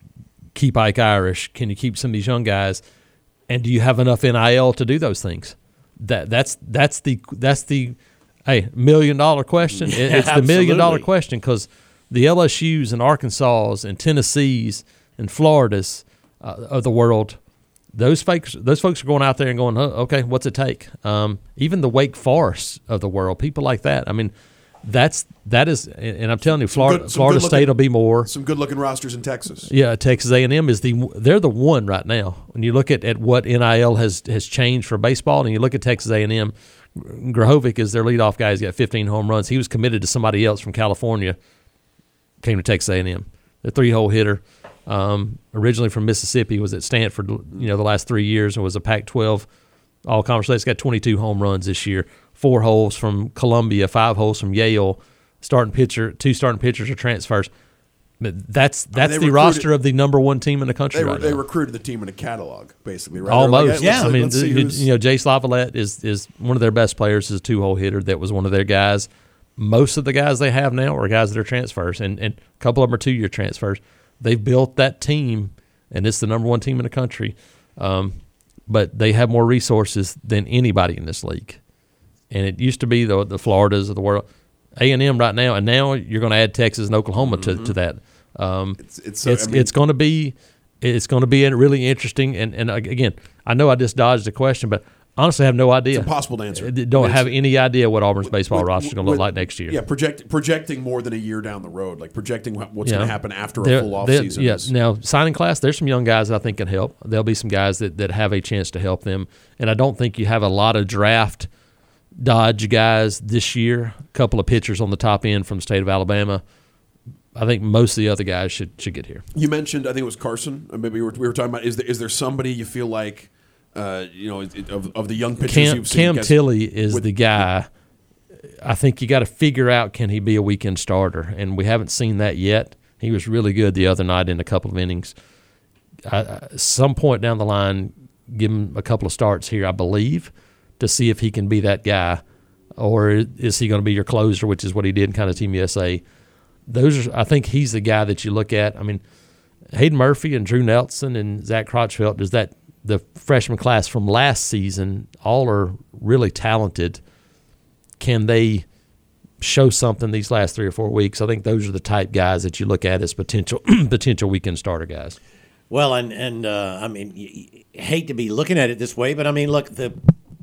keep Ike Irish? Can you keep some of these young guys? And do you have enough N I L to do those things? That that's that's the that's the hey million dollar question. It, Yeah, it's the million dollar absolutely. question because the L S U's and Arkansas's and Tennessee's and Florida's uh, of the world, those folks those folks are going out there and going, oh, okay, what's it take? Um, even the Wake Forest of the world, people like that. I mean. that's that is, and I'm telling you, Florida, good- some Florida good State looking- will be more. Some good-looking rosters in Texas. Yeah, Texas A and M is the they're the one right now. When you look at, at what N I L has has changed for baseball, and you look at Texas A and M, Grahovic is their leadoff guy. He's got fifteen home runs. He was committed to somebody else from California. Came to Texas A and M. The three-hole hitter, um, originally from Mississippi, was at Stanford. You know, the last three years and was a Pac twelve all-conference. He's got twenty-two home runs this year. Four holes from Columbia, five holes from Yale. Starting pitcher, two starting pitchers are transfers. But that's that's they the recruited- roster of the number one team in the country They, right they now. recruited the team in a catalog, basically, right? Almost, They're like, yeah. let's- I mean, let's see the- who's- you know, Jace Lavalette is is one of their best players. Is a two-hole hitter. That was one of their guys. Most of the guys they have now are guys that are transfers, and, and a couple of them are two-year transfers. They've built that team, and it's the number one team in the country. Um, but they have more resources than anybody in this league. And it used to be the the Floridas of the world. A and M right now, and now you're going to add Texas and Oklahoma to, to that. Um, It's it's it's I mean, it's going to be it's going to be really interesting. And, and again, I know I just dodged the question, but honestly, I have no idea. It's impossible to answer. I don't It's- have any idea what Auburn's baseball with- roster is going to look with- like next year. Yeah, project, projecting more than a year down the road, like projecting what- what's You going know, to happen after a They're- full off they're- season. Yeah, is- now signing class, there's some young guys that I think can help. There'll be some guys that, that have a chance to help them, and I don't think you have a lot of draft dodge guys this year. A couple of pitchers on the top end from the state of Alabama. I think most of the other guys should should get here. You mentioned, I think it was Carson. uh, Maybe we were, we were talking about. Is there is there somebody you feel like, uh, you know, it- of, of the young pitchers Cam, you've seen? Cam guys- Tilley is with- the guy. I think you got to figure out, can he be a weekend starter, and we haven't seen that yet. He was really good the other night in a couple of innings. I, I, some point down the line, give him a couple of starts here, I believe, to see if he can be that guy, or is he going to be your closer, which is what he did in kind of Team U S A. Those are, I think he's the guy that you look at. I mean, Hayden Murphy and Drew Nelson and Zach Crotchfeld, is that the freshman class from last season, all are really talented. Can they show something these last three or four weeks? I think those are the type guys that you look at as potential potential weekend starter guys. Well, and and uh, I mean, you, you hate to be looking at it this way, but I mean, look, the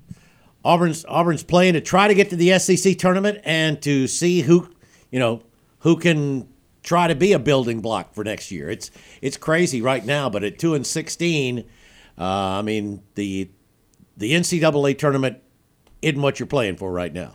Auburn's Auburn's playing to try to get to the S E C tournament and to see who, you know, who can try to be a building block for next year. It's it's crazy right now, but at two and sixteen, uh, I mean, the the N C double A tournament isn't what you're playing for right now.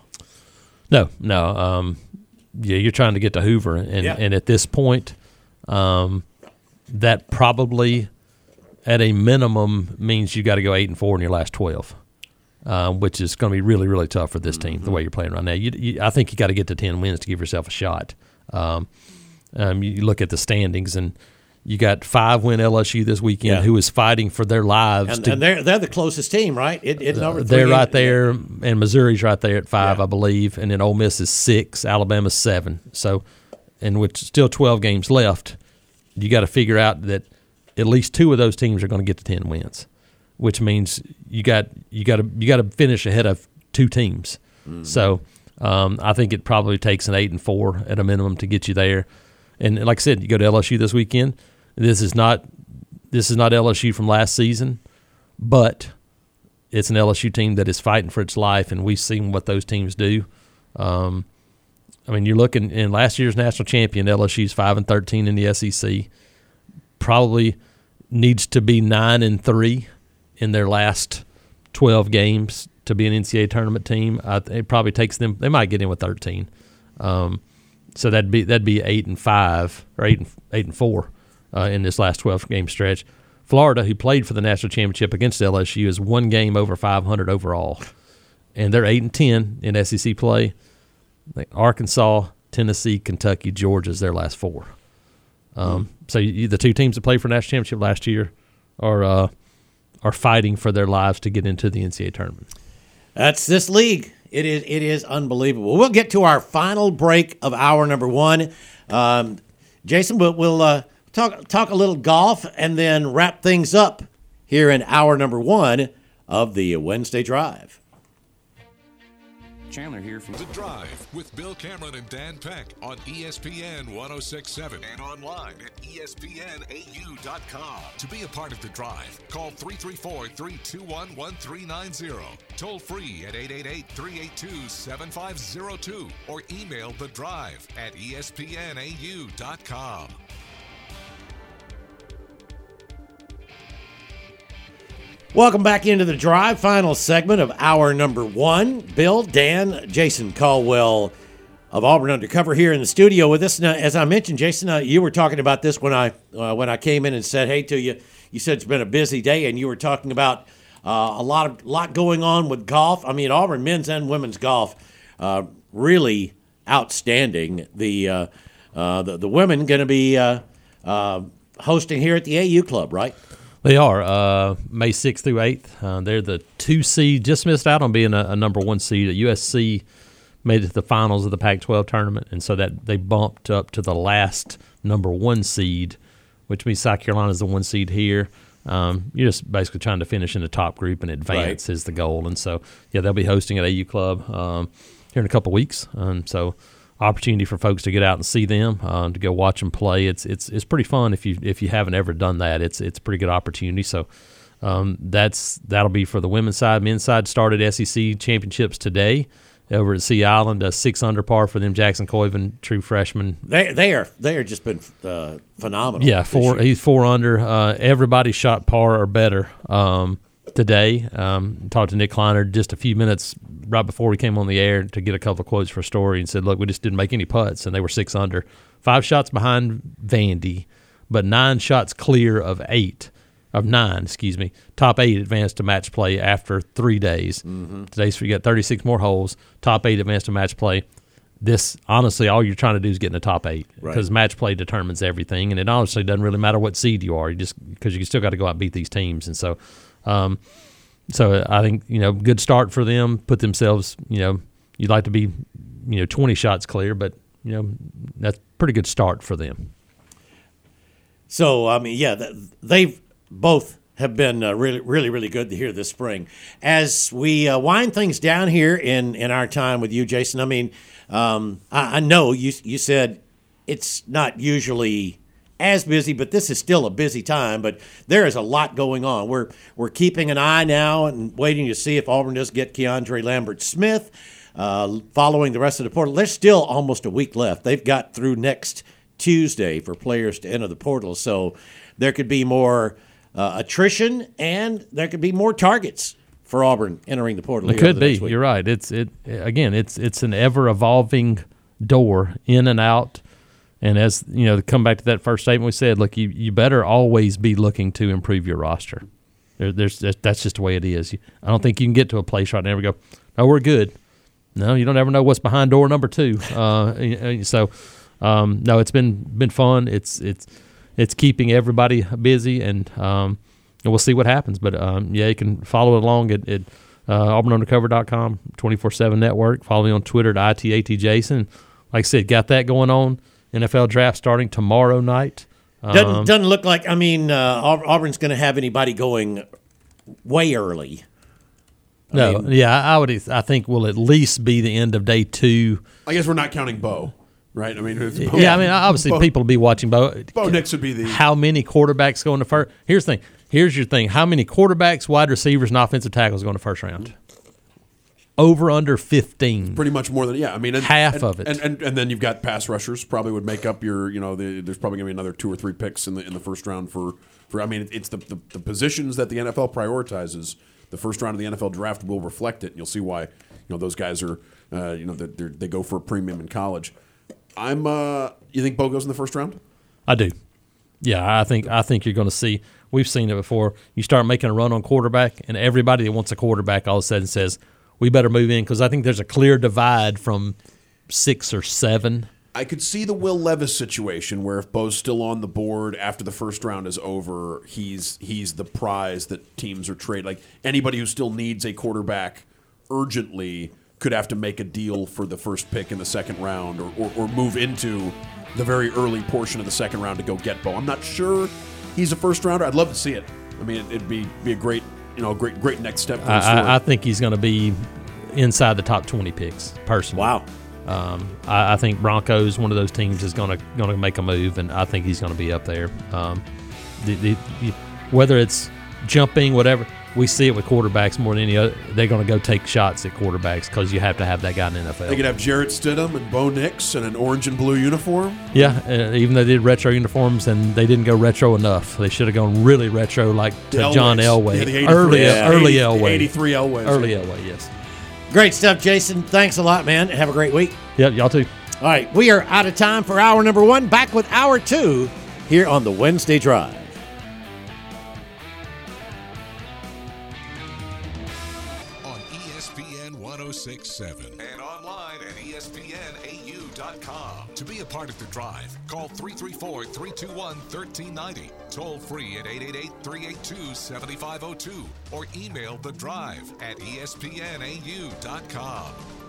No, no. Um, yeah, you're trying to get to Hoover, and, Yeah. and at this point, um, that probably, at a minimum, means you got to go eight and four in your last twelve, uh, which is going to be really, really tough for this team. The way you're playing right now, you, you, I think you got to get to ten wins to give yourself a shot. Um, um, you look at the standings, and you got five win L S U this weekend, Yeah. who is fighting for their lives. And, to, and they're they're the closest team, right? It, it's number three. they're right in- there, and Missouri's right there at five, Yeah. I believe, and then Ole Miss is six, Alabama's seven. So, and with still twelve games left, you got to figure out that at least two of those teams are going to get to ten wins, which means you got you got to you got to finish ahead of two teams. Mm-hmm. So, um, I think it probably takes an eight and four at a minimum to get you there. And like I said, you go to L S U this weekend. This is not this is not L S U from last season, but it's an L S U team that is fighting for its life, and we've seen what those teams do. Um, I mean, you're looking in last year's national champion, L S U's five and thirteen in the S E C. Probably needs to be nine and three in their last twelve games to be an N C double A tournament team. I, it probably takes them. They might get in with thirteen. Um, so that'd be that'd be eight and five or eight and eight and four uh, in this last twelve game stretch. Florida, who played for the national championship against L S U, is one game over five hundred overall, and they're eight and ten in S E C play. Arkansas, Tennessee, Kentucky, Georgia's their last four. Um, mm. So you, the two teams that played for national championship last year are uh, are fighting for their lives to get into the N C double A tournament. That's this league. It is it is unbelievable. We'll get to our final break of hour number one. Um, Jason, we'll, we'll uh, talk talk a little golf and then wrap things up here in hour number one of the Wednesday Drive. Chandler here from The Drive with Bill Cameron and Dan Peck on E S P N ten sixty-seven and online at E S P N A U dot com. To be a part of The Drive, call three three four, three two one, one three nine zero. Toll free at eight eight eight, three eight two, seven five zero two or email The Drive at E S P N A U dot com. Welcome back into The Drive, final segment of hour number one. Bill, Dan, Jason Caldwell of Auburn Undercover here in the studio with us. Now, as I mentioned, Jason, uh, you were talking about this when I uh, when I came in and said hey to you. You said it's been a busy day, and you were talking about uh, a lot of lot going on with golf. I mean, Auburn men's and women's golf uh, really outstanding. The uh, uh, the, the women going to be uh, uh, hosting here at the A U Club, right? They are uh, May sixth through eighth. Uh, they're the two seed. Just missed out on being a, a number one seed. U S C made it to the finals of the Pac twelve tournament, and so that they bumped up to the last number one seed, which means South Carolina is the one seed here. Um, you're just basically trying to finish in the top group and advance right. is the goal. And so, yeah, they'll be hosting at A U Club um, here in a couple of weeks. Um, so, opportunity for folks to get out and see them, um, to go watch them play. It's it's it's pretty fun if you if you haven't ever done that. It's it's a pretty good opportunity. So um, that's that'll be for the women's side. Men's side started S E C championships today over at Sea Island. A six under par for them. Jackson Coyven, true freshman. They they are they are just been uh, phenomenal. Yeah, four. He's four under. Uh, everybody shot par or better um, today. Um, talked to Nick Kleiner just a few minutes right before we came on the air to get a couple of quotes for a story and said, look, we just didn't make any putts, and they were six under. Five shots behind Vandy, but nine shots clear of eight, of nine, excuse me. Top eight advanced to match play after three days. Mm-hmm. Today's you got thirty-six more holes. Top eight advanced to match play. This, honestly, all you're trying to do is get in the top eight because right. match play determines everything, and it honestly doesn't really matter what seed you are. You just because you still got to go out and beat these teams, and so um, – So I think, you know, good start for them, put themselves, you know, you'd like to be, you know, twenty shots clear, but, you know, that's a pretty good start for them. So, I mean, yeah, they've both have been uh, really, really, really good here this spring. As we uh, wind things down here in, in our time with you, Jason, I mean, um, I, I know you you said it's not usually as busy, but this is still a busy time. But there is a lot going on. We're we're keeping an eye now and waiting to see if Auburn does get Keandre Lambert-Smith. Uh, following the rest of the portal, there's still almost a week left. They've got through next Tuesday for players to enter the portal, so there could be more uh, attrition and there could be more targets for Auburn entering the portal. It could be. You're right. It's it again. It's it's an ever evolving door in and out. And as you know, to come back to that first statement we said, look, you, you better always be looking to improve your roster. There, there's that's just the way it is. I don't think you can get to a place right now where we go, no, we're good. No, you don't ever know what's behind door number two. Uh, so, um, no, it's been been fun. It's it's it's keeping everybody busy, and um, and we'll see what happens. But um, yeah, you can follow along at, at uh, auburn undercover dot com, twenty-four seven network. Follow me on Twitter at I T A T Jason. Like I said, got that going on. N F L draft starting tomorrow night. Um, doesn't, doesn't look like, I mean, uh, Auburn's going to have anybody going way early. I no, mean, yeah, I would. I think will at least be the end of day two. I guess we're not counting Bo, right? I mean, it's Bo, yeah, I mean, obviously Bo, people will be watching Bo. Bo Nix would be the. How many quarterbacks go in the first? Here's the thing. Here's your thing. How many quarterbacks, wide receivers, and offensive tackles go in the first round? Over under fifteen. Pretty much more than yeah. I mean, and, half and, of it, and, and and then you've got pass rushers. Probably would make up your you know the, there's probably going to be another two or three picks in the in the first round for for. I mean, it's the, the the positions that the N F L prioritizes. The first round of the N F L draft will reflect it, and you'll see why. You know those guys are uh, you know they they go for a premium in college. I'm. Uh, you think Bo goes in the first round? I do. Yeah, I think I think you're going to see. We've seen it before. You start making a run on quarterback, and everybody that wants a quarterback all of a sudden says, we better move in because I think there's a clear divide from six or seven. I could see the Will Levis situation where if Bo's still on the board after the first round is over, he's he's the prize that teams are trading. Like anybody who still needs a quarterback urgently could have to make a deal for the first pick in the second round or, or, or move into the very early portion of the second round to go get Bo. I'm not sure he's a first rounder. I'd love to see it. I mean, it'd be be a great, you know, great great next step for the story. I, I think he's going to be inside the top twenty picks, personally. Wow. Um, I, I think Broncos, one of those teams, is going to going to make a move, and I think he's going to be up there. Um, the, the, the, whether it's jumping, whatever, we see it with quarterbacks more than any other. They're going to go take shots at quarterbacks because you have to have that guy in the N F L. They could have Jarrett Stidham and Bo Nix in an orange and blue uniform. Yeah, uh, even though they did retro uniforms, and they didn't go retro enough. They should have gone really retro, like to Elways. John Elway. Yeah, the early, yeah. early eighty, Elway. eighty-three Elways. Early Elway, yes. Great stuff, Jason. Thanks a lot, man. Have a great week. Yep, y'all too. All right, we are out of time for hour number one. Back with hour two here on the Wednesday Drive. On E S P N one oh six point seven and online at E S P N A U dot com. To be a part of the drive, call three three four, three two one, one three nine zero, toll free at eight eight eight, three eight two, seven five zero two, or email the drive at E S P N A U dot com.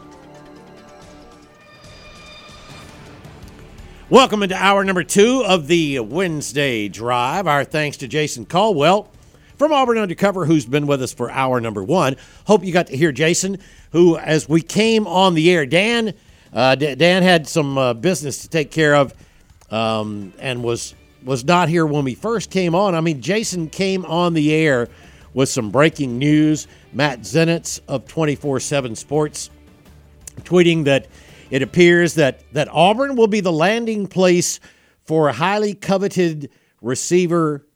Welcome into hour number two of the Wednesday Drive. Our thanks to Jason Caldwell from Auburn Undercover, who's been with us for hour number one. Hope you got to hear Jason, who, as we came on the air, Dan uh, D- Dan had some uh, business to take care of um, and was was not here when we first came on. I mean, Jason came on the air with some breaking news. Matt Zenitz of twenty-four seven Sports tweeting that it appears that, that Auburn will be the landing place for a highly coveted receiver,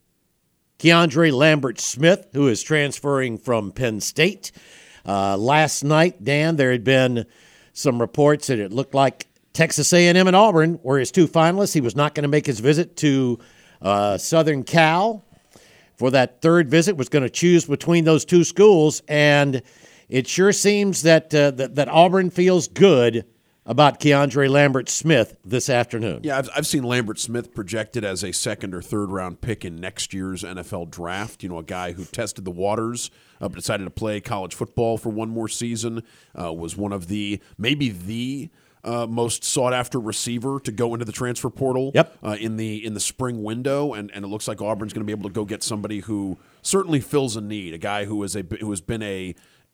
Keandre Lambert-Smith, who is transferring from Penn State. Uh, last night, Dan, there had been some reports that it looked like Texas A and M and Auburn were his two finalists. He was not going to make his visit to uh, Southern Cal for that third visit, was going to choose between those two schools, and it sure seems that uh, that, that Auburn feels good about Keandre Lambert-Smith this afternoon. Yeah, I've, I've seen Lambert-Smith projected as a second or third round pick in next year's N F L draft. You know, a guy who tested the waters, uh, but decided to play college football for one more season, uh, was one of the, maybe the uh, most sought-after receiver to go into the transfer portal yep. uh, in the in the spring window, and, and it looks like Auburn's going to be able to go get somebody who certainly fills a need, a guy who is a who has been a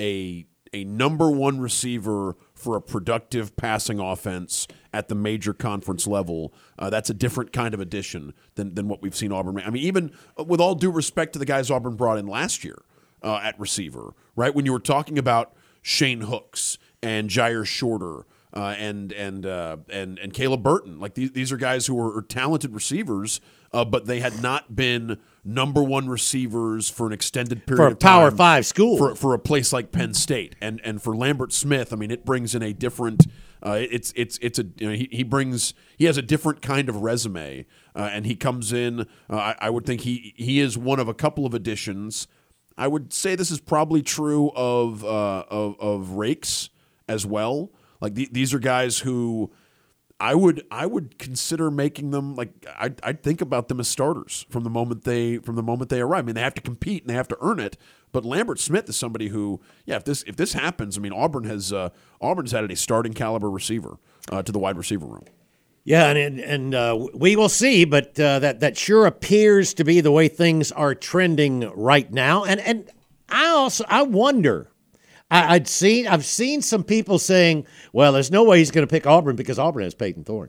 a a number one receiver for a productive passing offense at the major conference level. Uh, that's a different kind of addition than, than what we've seen Auburn make. I mean, even with all due respect to the guys Auburn brought in last year uh, at receiver, right? When you were talking about Shane Hooks and Jair Shorter uh, and and uh, and and Caleb Burton, like these these are guys who are, are talented receivers, uh, but they had not been number one receivers for an extended period for a of time. Power Five school. For, for a place like Penn State. And and for Lambert-Smith, I mean, it brings in a different uh, – it's it's it's a you know, he, he brings – he has a different kind of resume, uh, and he comes in uh, – I, I would think he he is one of a couple of additions. I would say this is probably true of uh, of, of Rakes as well. Like the, these are guys who – I would I would consider making them like I I'd think about them as starters from the moment they from the moment they arrive. I mean, they have to compete and they have to earn it. But Lambert-Smith is somebody who, yeah, if this if this happens, I mean, Auburn has uh, Auburn's added a starting caliber receiver uh, to the wide receiver room. Yeah, and and uh, we will see, but uh, that that sure appears to be the way things are trending right now. And and I also I wonder. I, I'd seen I've seen some people saying, well, there's no way he's going to pick Auburn because Auburn has Peyton Thorne.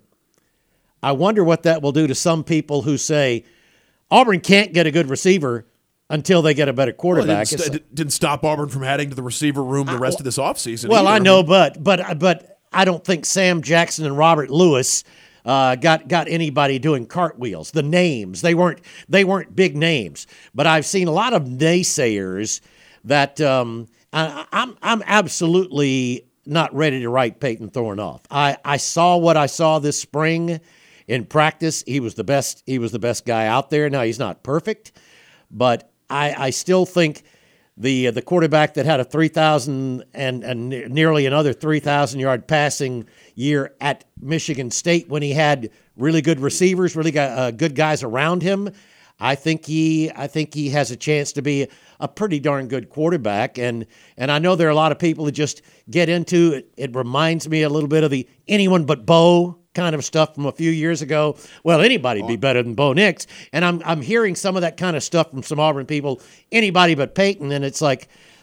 I wonder what that will do to some people who say Auburn can't get a good receiver until they get a better quarterback. Well, it didn't, st- it didn't stop Auburn from adding to the receiver room the rest uh, of this offseason. Well, either. I know, but but but I don't think Sam Jackson and Robert Lewis uh, got got anybody doing cartwheels. The names they weren't they weren't big names, but I've seen a lot of naysayers that. Um, I, I'm I'm absolutely not ready to write Peyton Thorne off. I, I saw what I saw this spring in practice. He was the best. He was the best guy out there. Now he's not perfect, but I, I still think the the quarterback that had a three thousand and and nearly another three thousand yard passing year at Michigan State when he had really good receivers, really got uh, good guys around him. I think he I think he has a chance to be a pretty darn good quarterback. And and I know there are a lot of people that just get into it. It reminds me a little bit of the anyone but Bo kind of stuff from a few years ago. Well, anybody'd be better than Bo Nix. And I'm I'm hearing some of that kind of stuff from some Auburn people, anybody but Peyton. And it's like,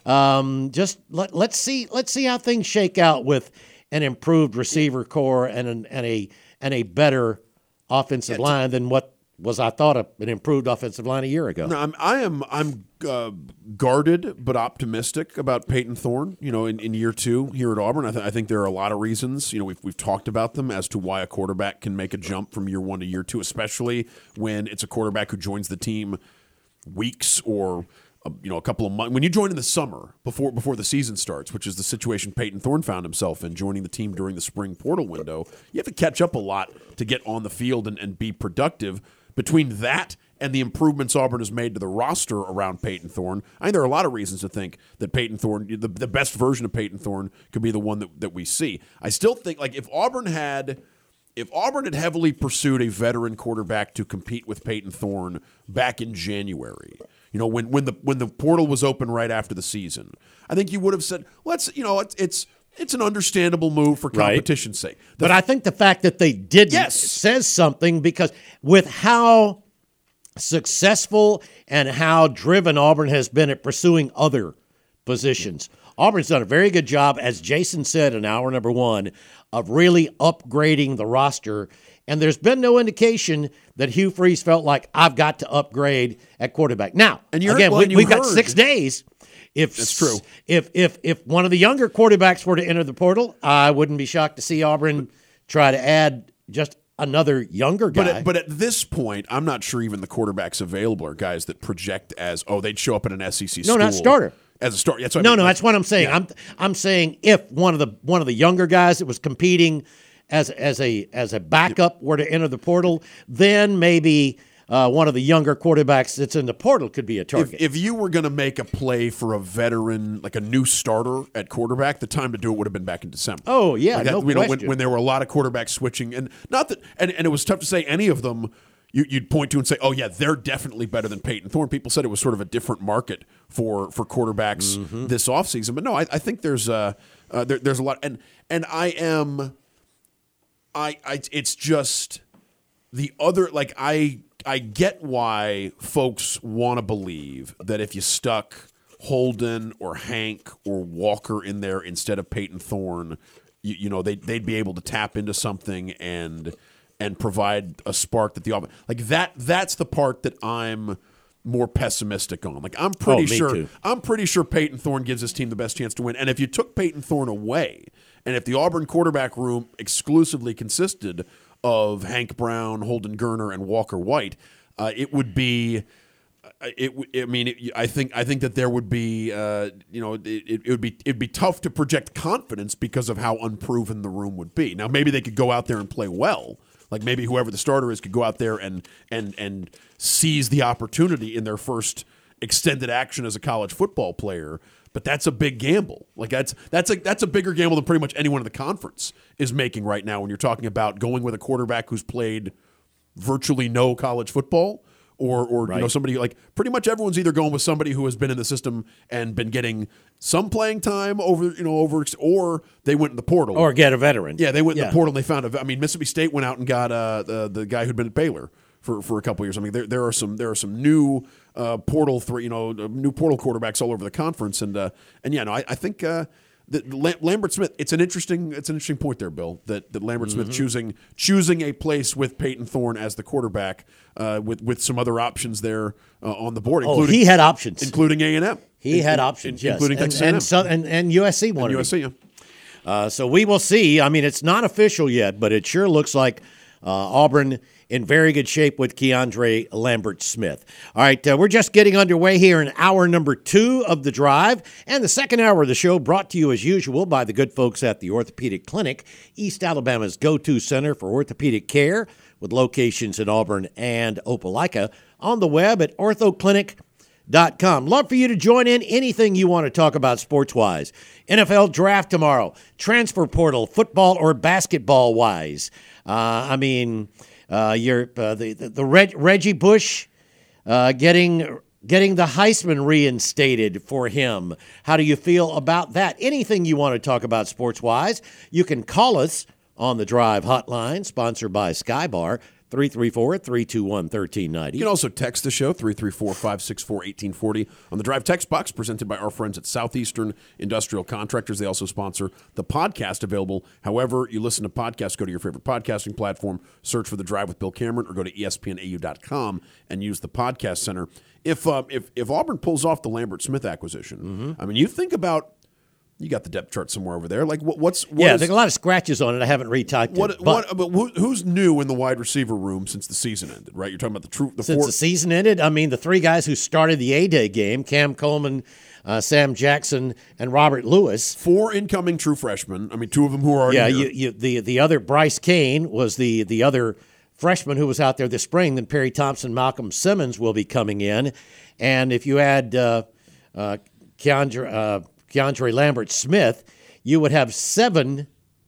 Um, just let, let's see let's see how things shake out with an improved receiver core and an, and a and a better offensive yeah, line than what was I thought of an improved offensive line a year ago. No, I'm I am I'm uh, guarded but optimistic about Peyton Thorne. You know, in, in year two here at Auburn, I, th- I think there are a lot of reasons. You know, we've we've talked about them as to why a quarterback can make a jump from year one to year two, especially when it's a quarterback who joins the team weeks or uh, you know a couple of months. When you join in the summer before before the season starts, which is the situation Peyton Thorne found himself in, joining the team during the spring portal window, you have to catch up a lot to get on the field and, and be productive. Between that and the improvements Auburn has made to the roster around Peyton Thorne, I think there are a lot of reasons to think that Peyton Thorne, the, the best version of Peyton Thorne, could be the one that, that we see. I still think, like, if Auburn had, if Auburn had heavily pursued a veteran quarterback to compete with Peyton Thorne back in January, you know, when when the when the portal was open right after the season, I think you would have said, let's, you know, it's it's. It's an understandable move for competition's right. sake. The but I think the fact that they didn't yes. says something, because with how successful and how driven Auburn has been at pursuing other positions, Auburn's done a very good job, as Jason said in hour number one, of really upgrading the roster. And there's been no indication that Hugh Freeze felt like, I've got to upgrade at quarterback. Now, and you're, again, well, we, we've heard. got six days. If That's true. If if if one of the younger quarterbacks were to enter the portal, I wouldn't be shocked to see Auburn try to add just another younger guy. But at, but at this point, I'm not sure even the quarterbacks available are guys that project as, oh, they'd show up in an S E C school. No, not starter. As a starter. That's what no, I mean. no, that's what I'm saying. Yeah. I'm I'm saying if one of the one of the younger guys that was competing as as a as a backup were to enter the portal, then maybe Uh, one of the younger quarterbacks that's in the portal could be a target. If, if you were going to make a play for a veteran, like a new starter at quarterback, the time to do it would have been back in December. Oh, yeah, like that, no you know, question. when, when there were a lot of quarterbacks switching. And not that, and, and it was tough to say any of them you, you'd point to and say, oh, yeah, they're definitely better than Peyton Thorne. People said it was sort of a different market for, for quarterbacks mm-hmm. this offseason. But no, I, I think there's, uh, uh, there, there's a lot. And, and I am, I, I, it's just the other, like, I, I get why folks want to believe that if you stuck Holden or Hank or Walker in there instead of Peyton Thorne, you, you know, they, they'd be able to tap into something and and provide a spark that the offense. Like that. That's the part that I'm more pessimistic on. Like I'm pretty oh, me sure. Too. I'm pretty sure Peyton Thorne gives his team the best chance to win. And if you took Peyton Thorne away, and if the Auburn quarterback room exclusively consisted of Hank Brown, Holden Geriner, and Walker White, uh, it would be. It, I mean, it, I think. I think that there would be. Uh, you know, it, it would be. It'd be tough to project confidence because of how unproven the room would be. Now, maybe they could go out there and play well. Like maybe whoever the starter is could go out there and and and seize the opportunity in their first extended action as a college football player. But that's a big gamble. Like that's that's a that's a bigger gamble than pretty much anyone in the conference is making right now when you're talking about going with a quarterback who's played virtually no college football, or or right. you know somebody like pretty much everyone's either going with somebody who has been in the system and been getting some playing time over you know over or they went in the portal or get a veteran. Yeah, they went in yeah. the portal and they found a. I mean, Mississippi State went out and got uh, the the guy who'd been at Baylor for, for a couple of years. I mean, there there are some there are some new uh, portal three you know new portal quarterbacks all over the conference, and uh, and yeah, no, I, I think uh, that Lambert Smith. It's an interesting it's an interesting point there, Bill. That that Lambert mm-hmm. Smith choosing choosing a place with Peyton Thorne as the quarterback, uh, with with some other options there uh, on the board. Oh, including, he had options, including A and M. He in, had in, options, in, yes, including and, Texas and, A so, and M. and, and U S C wanted and U S C. Yeah. Uh, so we will see. I mean, it's not official yet, but it sure looks like uh, Auburn in very good shape with Keandre Lambert-Smith. All right, uh, we're just getting underway here in hour number two of The Drive, and the second hour of the show brought to you as usual by the good folks at the Orthopedic Clinic, East Alabama's go-to center for orthopedic care, with locations in Auburn and Opelika, on the web at ortho clinic dot com. Love for you to join in anything you want to talk about sports-wise. N F L draft tomorrow, transfer portal, football or basketball-wise. Uh, I mean, uh, you're, uh, the, the, the Reg, Reggie Bush uh, getting getting the Heisman reinstated for him. How do you feel about that? Anything you want to talk about sports-wise, you can call us on the Drive hotline, sponsored by Skybar, three three four, three two one, one three nine zero. You can also text the show, three three four, five six four, one eight four zero on the Drive text box presented by our friends at Southeastern Industrial Contractors. They also sponsor the podcast available. However, you listen to podcasts, go to your favorite podcasting platform, search for The Drive with Bill Cameron, or go to E S P N A U dot com and use the podcast center. If uh, if if Auburn pulls off the Lambert Smith acquisition, mm-hmm. I mean, you think about you got the depth chart somewhere over there. Like what, what's what yeah? is, There's a lot of scratches on it. I haven't retyped what, it. What, But, but who, who's new in the wide receiver room since the season ended? Right, you're talking about the true the since four, the season ended, I mean, the three guys who started the A-Day game: Cam Coleman, uh, Sam Jackson, and Robert Lewis. Four incoming true freshmen. I mean, two of them who are already Yeah, here. you, you, the the other Bryce Kane was the the other freshman who was out there this spring. Then Perry Thompson, Malcolm Simmons will be coming in, and if you add uh, uh, Keandre, uh, Keandre Lambert Smith, you would have seven.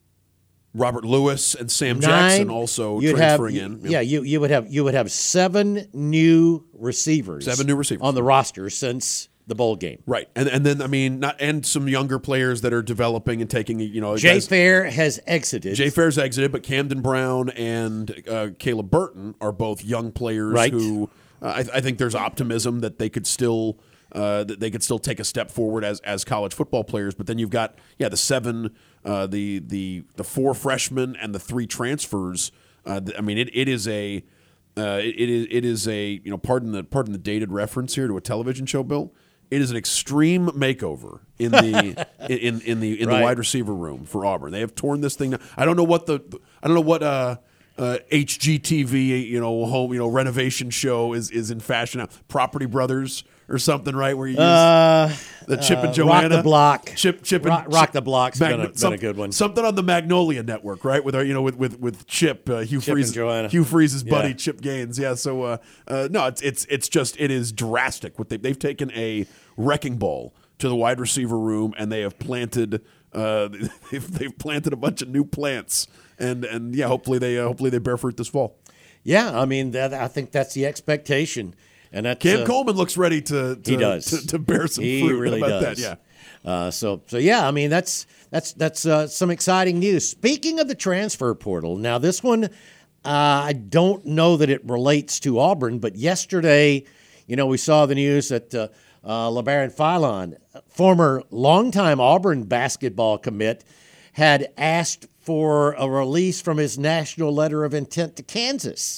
Robert Lewis and Sam Nine, Jackson also you'd transferring have, in. Yeah, you you would have you would have seven new receivers. Seven new receivers on the roster since the bowl game. Right, and and then I mean, not and some younger players that are developing and taking. You know, Jay guys, Fair has exited. Jay Fair's exited, but Camden Brown and uh, Caleb Burton are both young players Right. who uh, I, I think there's optimism that they could still. Uh, that they could still take a step forward as as college football players, but then you've got yeah the seven, uh, the the the four freshmen and the three transfers. Uh, I mean it, it is a uh, it, it is it is a you know pardon the pardon the dated reference here to a television show, Bill. It is an extreme makeover in the in in the in Right. the wide receiver room for Auburn. They have torn this thing down. I don't know what the I don't know what. Uh, Uh, H G T V, you know, home, you know, renovation show is, is in fashion now. Property Brothers or something, right? Where you use Uh, the Chip and uh, Joanna, Rock the Block. Chip, Chip, and Rock, Rock the Block's Mag- been, a, been some- a good one. Something on the Magnolia Network, right? With our, you know, with with with Chip, uh, Hugh Chip Freeze, and Joanna. Hugh Freeze's buddy, Yeah. Chip Gaines. Yeah. So uh, uh, no, it's it's it's just it is drastic. What they they've taken a wrecking ball to the wide receiver room, and they have planted uh, they've, they've planted a bunch of new plants. And and yeah, hopefully they uh, hopefully they bear fruit this fall. Yeah, I mean, that, I think that's the expectation. And that's, Cam uh, Coleman looks ready to, to he does to, to bear some he fruit. really How about does. that? Yeah. Uh, so so yeah, I mean that's that's that's uh, some exciting news. Speaking of the transfer portal, now this one uh, I don't know that it relates to Auburn, but yesterday, you know, we saw the news that uh, uh, LeBaron Philon, former longtime Auburn basketball commit, had asked for a release from his national letter of intent to Kansas.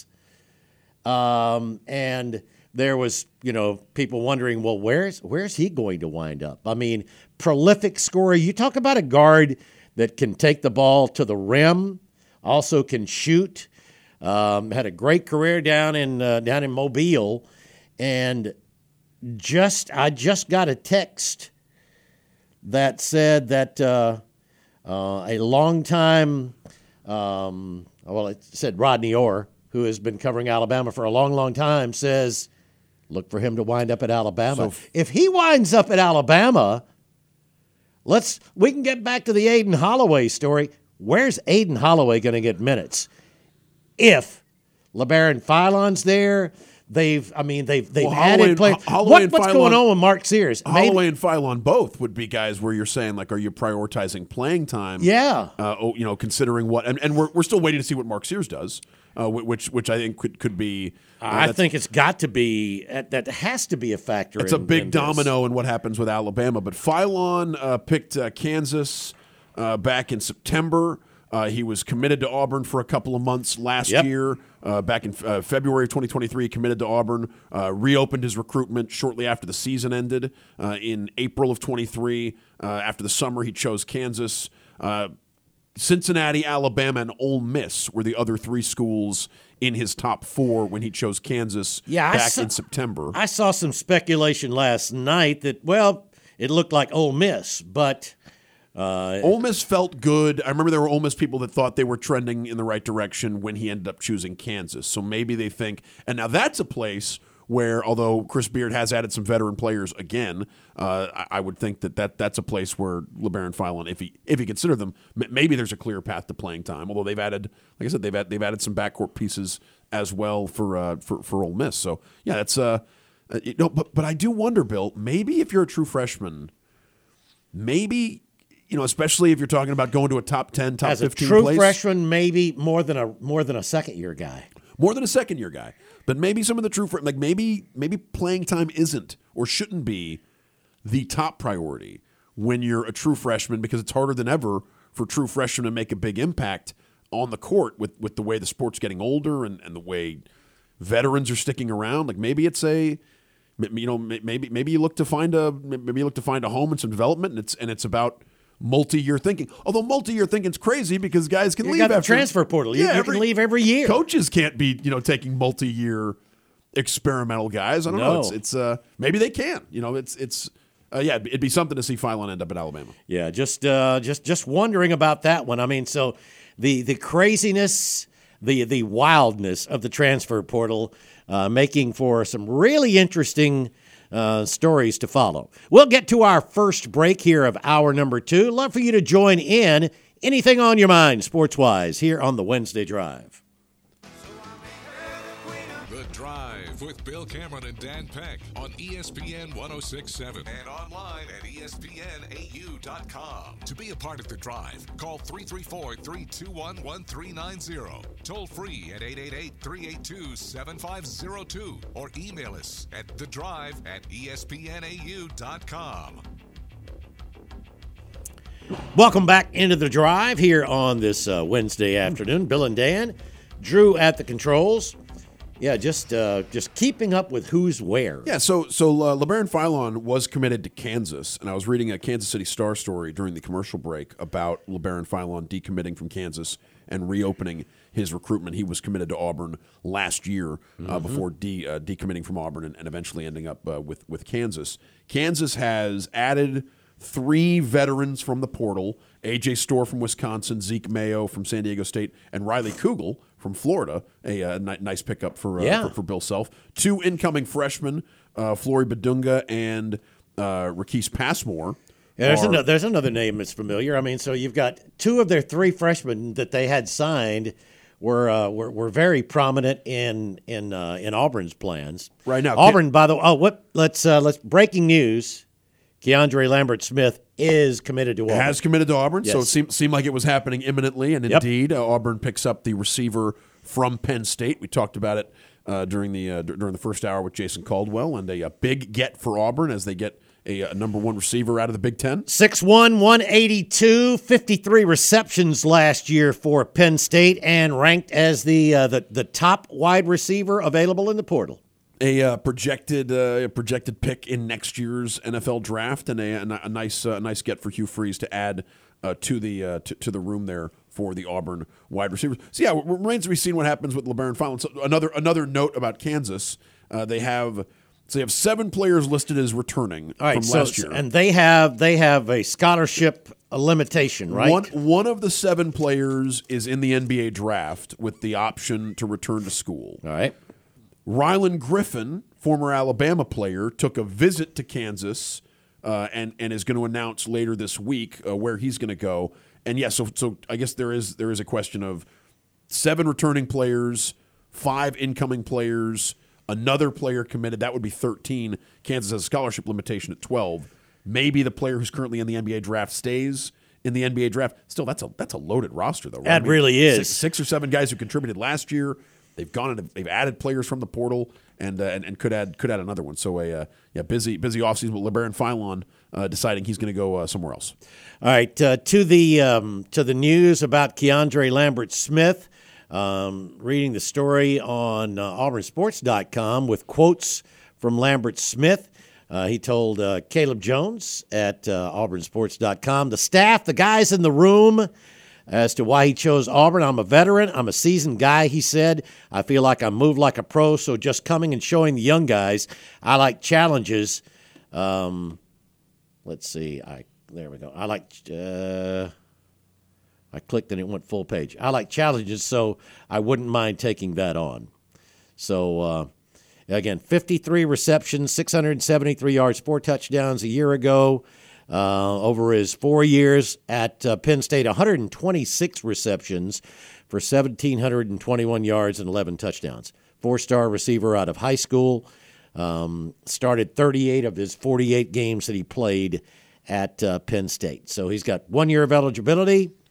Um, and there was, you know, people wondering, well, where's where's he going to wind up? I mean, prolific scorer. You talk about a guard that can take the ball to the rim, also can shoot. Um, had a great career down in uh, down in Mobile, and just I just got a text that said that uh, uh, a longtime, um, well, it said Rodney Orr, who has been covering Alabama for a long, long time, says, look for him to wind up at Alabama. So, if he winds up at Alabama, let's we can get back to the Aiden Holloway story. Where's Aiden Holloway going to get minutes? If LeBaron Philon's there, they've I mean they've they've Well, Holloway added and- players. Holloway What, and what's Philon- going on with Mark Sears? Maybe- Holloway and Philon both would be guys where you're saying, like, are you prioritizing playing time? Yeah. Uh, oh, you know, considering what, and, and we're, we're still waiting to see what Mark Sears does, uh, which which I think could could be. Uh, I that's- think it's got to be that has to be a factor. It's a in- big in this. domino in what happens with Alabama. But Philon uh, picked uh, Kansas uh, back in September. Uh, he was committed to Auburn for a couple of months last Yep. year. Uh, back in uh, February of twenty twenty-three, he committed to Auburn, uh, reopened his recruitment shortly after the season ended. Uh, in April of twenty-three, uh, after the summer, he chose Kansas. Uh, Cincinnati, Alabama, and Ole Miss were the other three schools in his top four when he chose Kansas Yeah, I back saw- in September. I saw some speculation last night that, well, it looked like Ole Miss, but uh, Ole Miss felt good. I remember there were Ole Miss people that thought they were trending in the right direction when he ended up choosing Kansas. So maybe they think, and now that's a place where, although Chris Beard has added some veteran players again, uh, I, I would think that, that that's a place where LeBaron Philon, if he if he considered them, m- maybe there's a clear path to playing time. Although they've added, like I said, they've add, they've added some backcourt pieces as well for uh, for for Ole Miss. So yeah, that's uh, uh you know, but but I do wonder, Bill, maybe if you're a true freshman, maybe. You know, especially if you're talking about going to a top ten, top as a fifteen true place. freshman, maybe more than a more than a second year guy. more than a second year guy. But maybe some of the true, fr- like maybe maybe playing time isn't or shouldn't be the top priority when you're a true freshman, because it's harder than ever for true freshmen to make a big impact on the court with, with the way the sport's getting older and, and the way veterans are sticking around. Like maybe it's a, you know, maybe maybe you look to find a maybe you look to find a home and some development, and it's and it's about multi-year thinking. Although multi-year thinking's crazy because guys can You leave got the after transfer portal. You, Yeah, you every- can leave every year. Coaches can't be, you know, taking multi-year experimental guys. I don't No. know. It's it's uh maybe they can. You know, it's it's uh, yeah, it'd be something to see Philon end up at Alabama. Yeah, just uh, just just wondering about that one. I mean, so the the craziness, the the wildness of the transfer portal, uh, making for some really interesting uh, stories to follow. We'll get to our first break here of hour number two. Love for you to join in. Anything on your mind, sports wise, here on the Wednesday Drive. The Drive with Bill Cameron and Dan Peck on E S P N one oh six point seven and online at E S P N A U dot com. To be a part of The Drive, call three three four, three two one, one three nine zero. Toll free at eight eight eight, three eight two, seven five zero two or email us at The Drive at E S P N A U dot com. Welcome back into the Drive here on this uh, Wednesday afternoon. Bill and Dan, Drew at the controls. Yeah, just uh, just keeping up with who's where. Yeah, so so uh, LeBaron Philon was committed to Kansas, and I was reading a Kansas City Star story during the commercial break about LeBaron Philon decommitting from Kansas and reopening his recruitment. He was committed to Auburn last year uh, Mm-hmm. before de, uh, decommitting from Auburn and, and eventually ending up uh, with with Kansas. Kansas has added three veterans from the portal: A J Storr from Wisconsin, Zeke Mayo from San Diego State, and Riley Kugel from Florida. A, uh ni- nice pickup for, uh, Yeah. for for Bill Self. Two incoming freshmen, uh, Flory Badunga and uh, Rakese Passmore. Yeah, there's, are- another, there's another name that's familiar. I mean, so you've got two of their three freshmen that they had signed were uh, were, were very prominent in in uh, in Auburn's plans Right now, Auburn, by the way. Oh, what? Let's uh, let's breaking news. Keandre Lambert Smith is committed to Auburn. has committed to Auburn, so it Yes. seemed, seemed like it was happening imminently, and Yep. indeed, uh, Auburn picks up the receiver from Penn State. We talked about it uh, during the uh, d- during the first hour with Jason Caldwell, and a, a big get for Auburn as they get a, a number one receiver out of the Big Ten. six one, one eighty-two, fifty-three receptions last year for Penn State, and ranked as the uh, the, the top wide receiver available in the portal. A uh, projected uh, projected pick in next year's N F L draft, and a, a, a nice uh, nice get for Hugh Freeze to add uh, to the uh, to, to the room there for the Auburn wide receivers. So yeah, it remains to be seen what happens with LeBaron Philon. So another another note about Kansas, uh, they have so they have seven players listed as returning All right, from so, last year, and they have they have a scholarship a limitation, right? One one of the seven players is in the N B A draft with the option to return to school. All right. Rylan Griffin, former Alabama player, took a visit to Kansas uh, and and is going to announce later this week uh, where he's going to go. And yeah, so so I guess there is there is a question of seven returning players, five incoming players, another player committed. That would be thirteen. Kansas has a scholarship limitation at twelve. Maybe the player who's currently in the N B A draft stays in the N B A draft. Still, that's a that's a loaded roster, though. Right? That really is. Six, six or seven guys who contributed last year. They've gone and they've added players from the portal and uh, and, and could add could add another one. So a uh, yeah busy busy offseason with LeBaron Philon uh, deciding he's going to go uh, somewhere else. All right, uh, to the um, to the news about Keandre Lambert Smith. Um, reading the story on uh, Auburn Sports dot com with quotes from Lambert Smith. Uh, he told uh, Caleb Jones at uh, Auburn Sports dot com, the staff, the guys in the room, as to why he chose Auburn. I'm a veteran. I'm a seasoned guy, he said. I feel like I moved like a pro, so just coming and showing the young guys I like challenges. Um, let's see. I There we go. I like uh, – I clicked and it went full page. I like challenges, so I wouldn't mind taking that on. So, uh, again, fifty-three receptions, six hundred seventy-three yards, four touchdowns a year ago. Uh, over his four years at uh, Penn State, one hundred twenty-six receptions for one thousand seven hundred twenty-one yards and eleven touchdowns. Four-star receiver out of high school. Um, started thirty-eight of his forty-eight games that he played at uh, Penn State. So he's got one year of eligibility.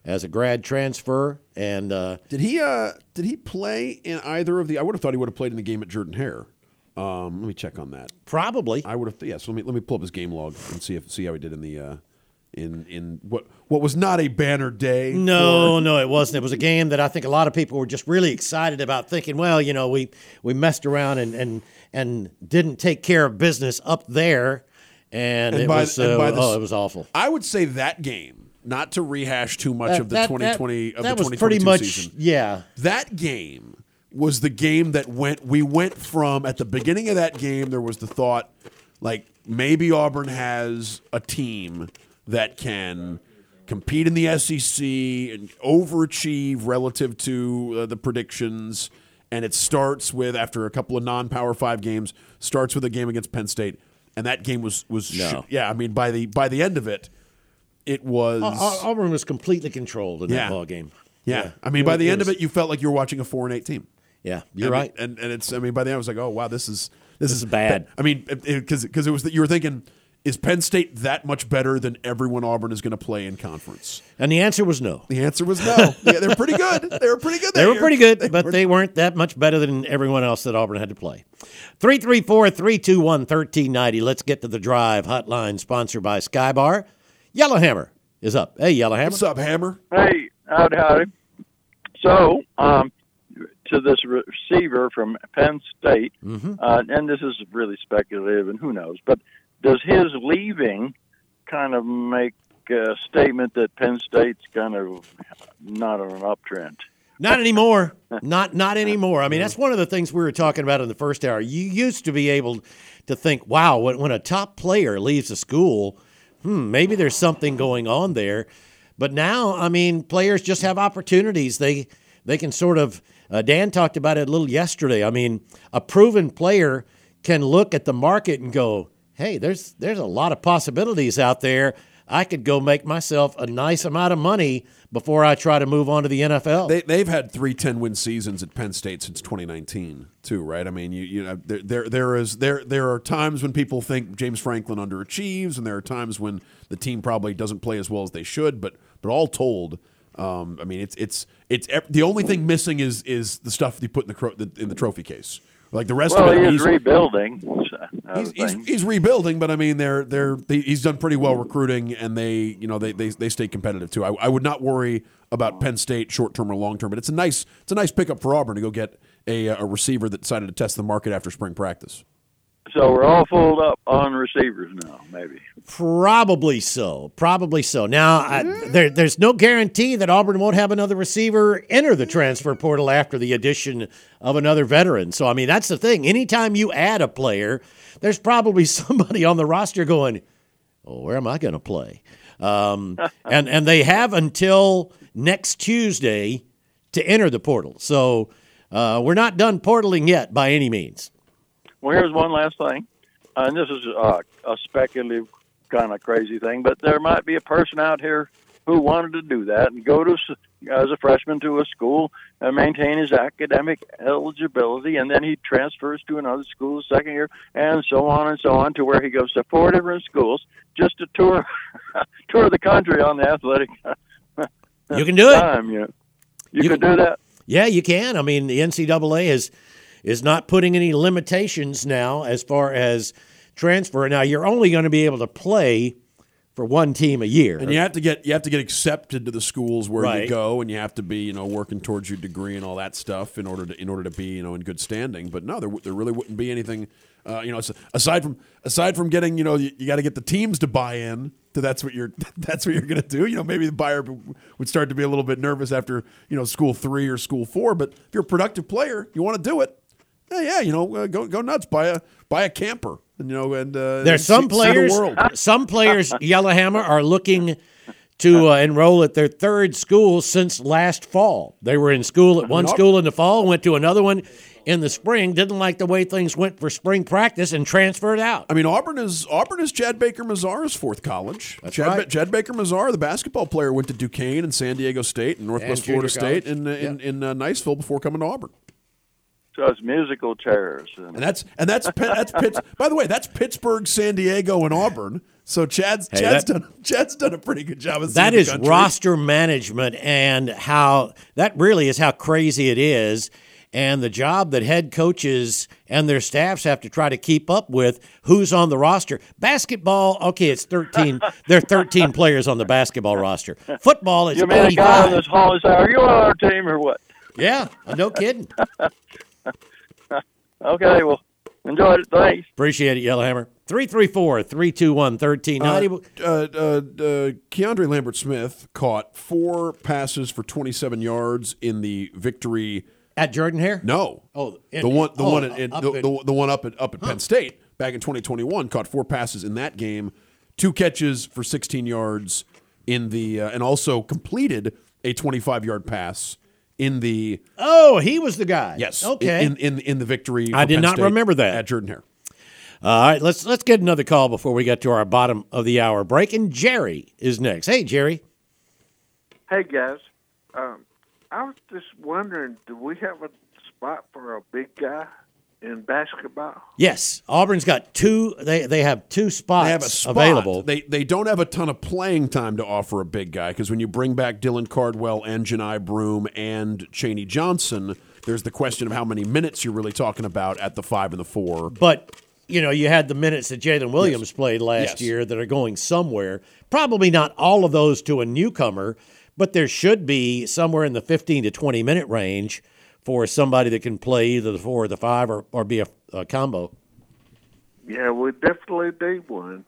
as a grad transfer. And uh, did he uh, did he play in either of the? I would have thought he would have played in the game at Jordan Hare. Um, let me check on that. Probably. I would have. Yeah. So let me let me pull up his game log and see if see how he did in the uh, in in what what was not a banner day. No, for... no, it wasn't. It was a game that I think a lot of people were just really excited about, thinking, well, you know, we we messed around and and, and didn't take care of business up there, and, and it by, was and uh, by the, oh, it was awful. I would say that game, not to rehash too much That- of the that- twenty twenty that, of that the was twenty pretty twenty-two much season. yeah. That game was the game that went. We went from at the beginning of that game. There was the thought, like maybe Auburn has a team that can compete in the S E C and overachieve relative to uh, the predictions. And it starts with, after a couple of non-Power Five games, starts with a game against Penn State, and that game was was No. yeah. I mean, by the by the end of it, it was Au- Auburn was completely controlled in Yeah. that ball game. yeah. I mean, by the It end was- of it, you felt like you were watching a four and eight team. Yeah, you're I mean, right. and and it's I mean by the end I was like, oh wow, this is this, is bad. I mean, because because it, it was that you were thinking, is Penn State that much better than everyone Auburn is going to play in conference? And the answer was no. The answer was no. Yeah, they're pretty good. They were pretty good. They that were year. pretty good, They but were- they weren't that much better than everyone else that Auburn had to play. three three four, three two one, one three nine zero. Let's get to the drive hotline, sponsored by Skybar. Yellowhammer is up. Hey, Yellowhammer. What's up, Hammer? Hey, howdy, howdy. So, um, to this receiver from Penn State, Mm-hmm. uh, and this is really speculative, and who knows, but does his leaving kind of make a statement that Penn State's kind of not on an uptrend? Not anymore. Not not anymore. I mean, that's one of the things we were talking about in the first hour. You used to be able to think, wow, when, when a top player leaves a school, hmm, maybe there's something going on there. But now, I mean, players just have opportunities. They they can sort of, uh, Dan talked about it a little yesterday. I mean, a proven player can look at the market and go, hey, there's there's a lot of possibilities out there. I could go make myself a nice amount of money before I try to move on to the N F L. They they've had three ten-win seasons at Penn State since twenty nineteen too, right? I mean, you you know there there there is there there are times when people think James Franklin underachieves, and there are times when the team probably doesn't play as well as they should. But but all told, um, I mean, it's it's it's the only thing missing is is the stuff you put in the cro- in the trophy case. Like the rest Well, of it, he is he's, rebuilding. so, he's, he's, he's rebuilding, but I mean, they're they're they, he's done pretty well recruiting, and they you know they they, they stay competitive too. I, I would not worry about Penn State short term or long term, but it's a nice it's a nice pickup for Auburn to go get a a receiver that decided to test the market after spring practice. So we're all full up on receivers now, maybe. Probably so. Probably so. Now, I, there, there's no guarantee that Auburn won't have another receiver enter the transfer portal after the addition of another veteran. So, I mean, that's the thing. Anytime you add a player, there's probably somebody on the roster going, oh, where am I going to play? Um, and, and they have until next Tuesday to enter the portal. So uh, we're not done portaling yet by any means. Well, here's one last thing, uh, and this is uh, a speculative kind of crazy thing, but there might be a person out here who wanted to do that and go to as a freshman to a school and maintain his academic eligibility, and then he transfers to another school the second year, and so on and so on, to where he goes to four different schools just to tour tour the country on the athletic. You can do it. Time, you know. You, You can can- do that. Yeah, you can. I mean, the N C double A is is not putting any limitations now as far as transfer. Now, you're only going to be able to play for one team a year. And you have to get you have to get accepted to the schools where Right. you go, and you have to be you know working towards your degree and all that stuff in order to in order to be you know in good standing. But no, there there really wouldn't be anything. Uh, you know, aside from aside from getting you know you, you got to get the teams to buy in to that's what you're that's what you're going to do. You know, maybe the buyer would start to be a little bit nervous after you know school three or school four. But if you're a productive player, you want to do it. Yeah, yeah, you know, uh, go go nuts, buy a buy a camper, and you know, and uh, There's some see- see the players. world. Some players, Yellowhammer, are looking to uh, enroll at their third school since last fall. They were in school at one Auburn- school in the fall, went to another one in the spring. Didn't like the way things went for spring practice and transferred out. I mean, Auburn is Auburn is Chad Baker Mazar's fourth college. That's Chad, right. Ba- Chad Baker Mazar, the basketball player, went to Duquesne and San Diego State and Northwest And junior Florida State college. and uh, in, Yeah. in uh, Niceville before coming to Auburn. So it's musical chairs. And that's and that's Pitt- that's Pitts. By the way, that's Pittsburgh, San Diego, and Auburn. So Chad's Hey, Chad's that- done Chad's done a pretty good job of That seeing the is country. roster management, and how that really is how crazy it is, and the job that head coaches and their staffs have to try to keep up with who's on the roster. Basketball, okay, it's thirteen. There are thirteen players on the basketball roster. Football, it's You mean a guy on eighty-five. this hall is are you on our team or what? Yeah, no kidding. Okay, well, enjoyed it. Thanks. Appreciate it, Yellowhammer. three three four, three two one, one three nine zero. Uh, uh, uh, uh, Keandre Lambert-Smith caught four passes for twenty-seven yards in the victory. At Jordan Hare? No, Oh, in- the one, the oh, one, in, in- up the, in- the, the one up at up at Penn State back in twenty twenty-one caught four passes in that game, two catches for sixteen yards in the, uh, and also completed a twenty-five yard pass in the Oh, he was the guy. yes, Okay. in in, in the victory. I for did Penn not State remember that. at Jordan Hare. All right, let's let's get another call before we get to our bottom of the hour break. And Jerry is next. Hey, Jerry. Hey guys, um, I was just wondering, do we have a spot for a big guy in basketball? Yes, Auburn's got two. They they have two spots They have a spot. available. They they don't have a ton of playing time to offer a big guy because when you bring back Dylan Cardwell and Janai Broom and Chaney Johnson, there's the question of how many minutes you're really talking about at the five and the four. But you know, you had the minutes that Jalen Williams Yes. played last Yes. year that are going somewhere. Probably not all of those to a newcomer, but there should be somewhere in the fifteen to twenty minute range for somebody that can play either the four or the five or, or be a, a combo. Yeah, we definitely need one.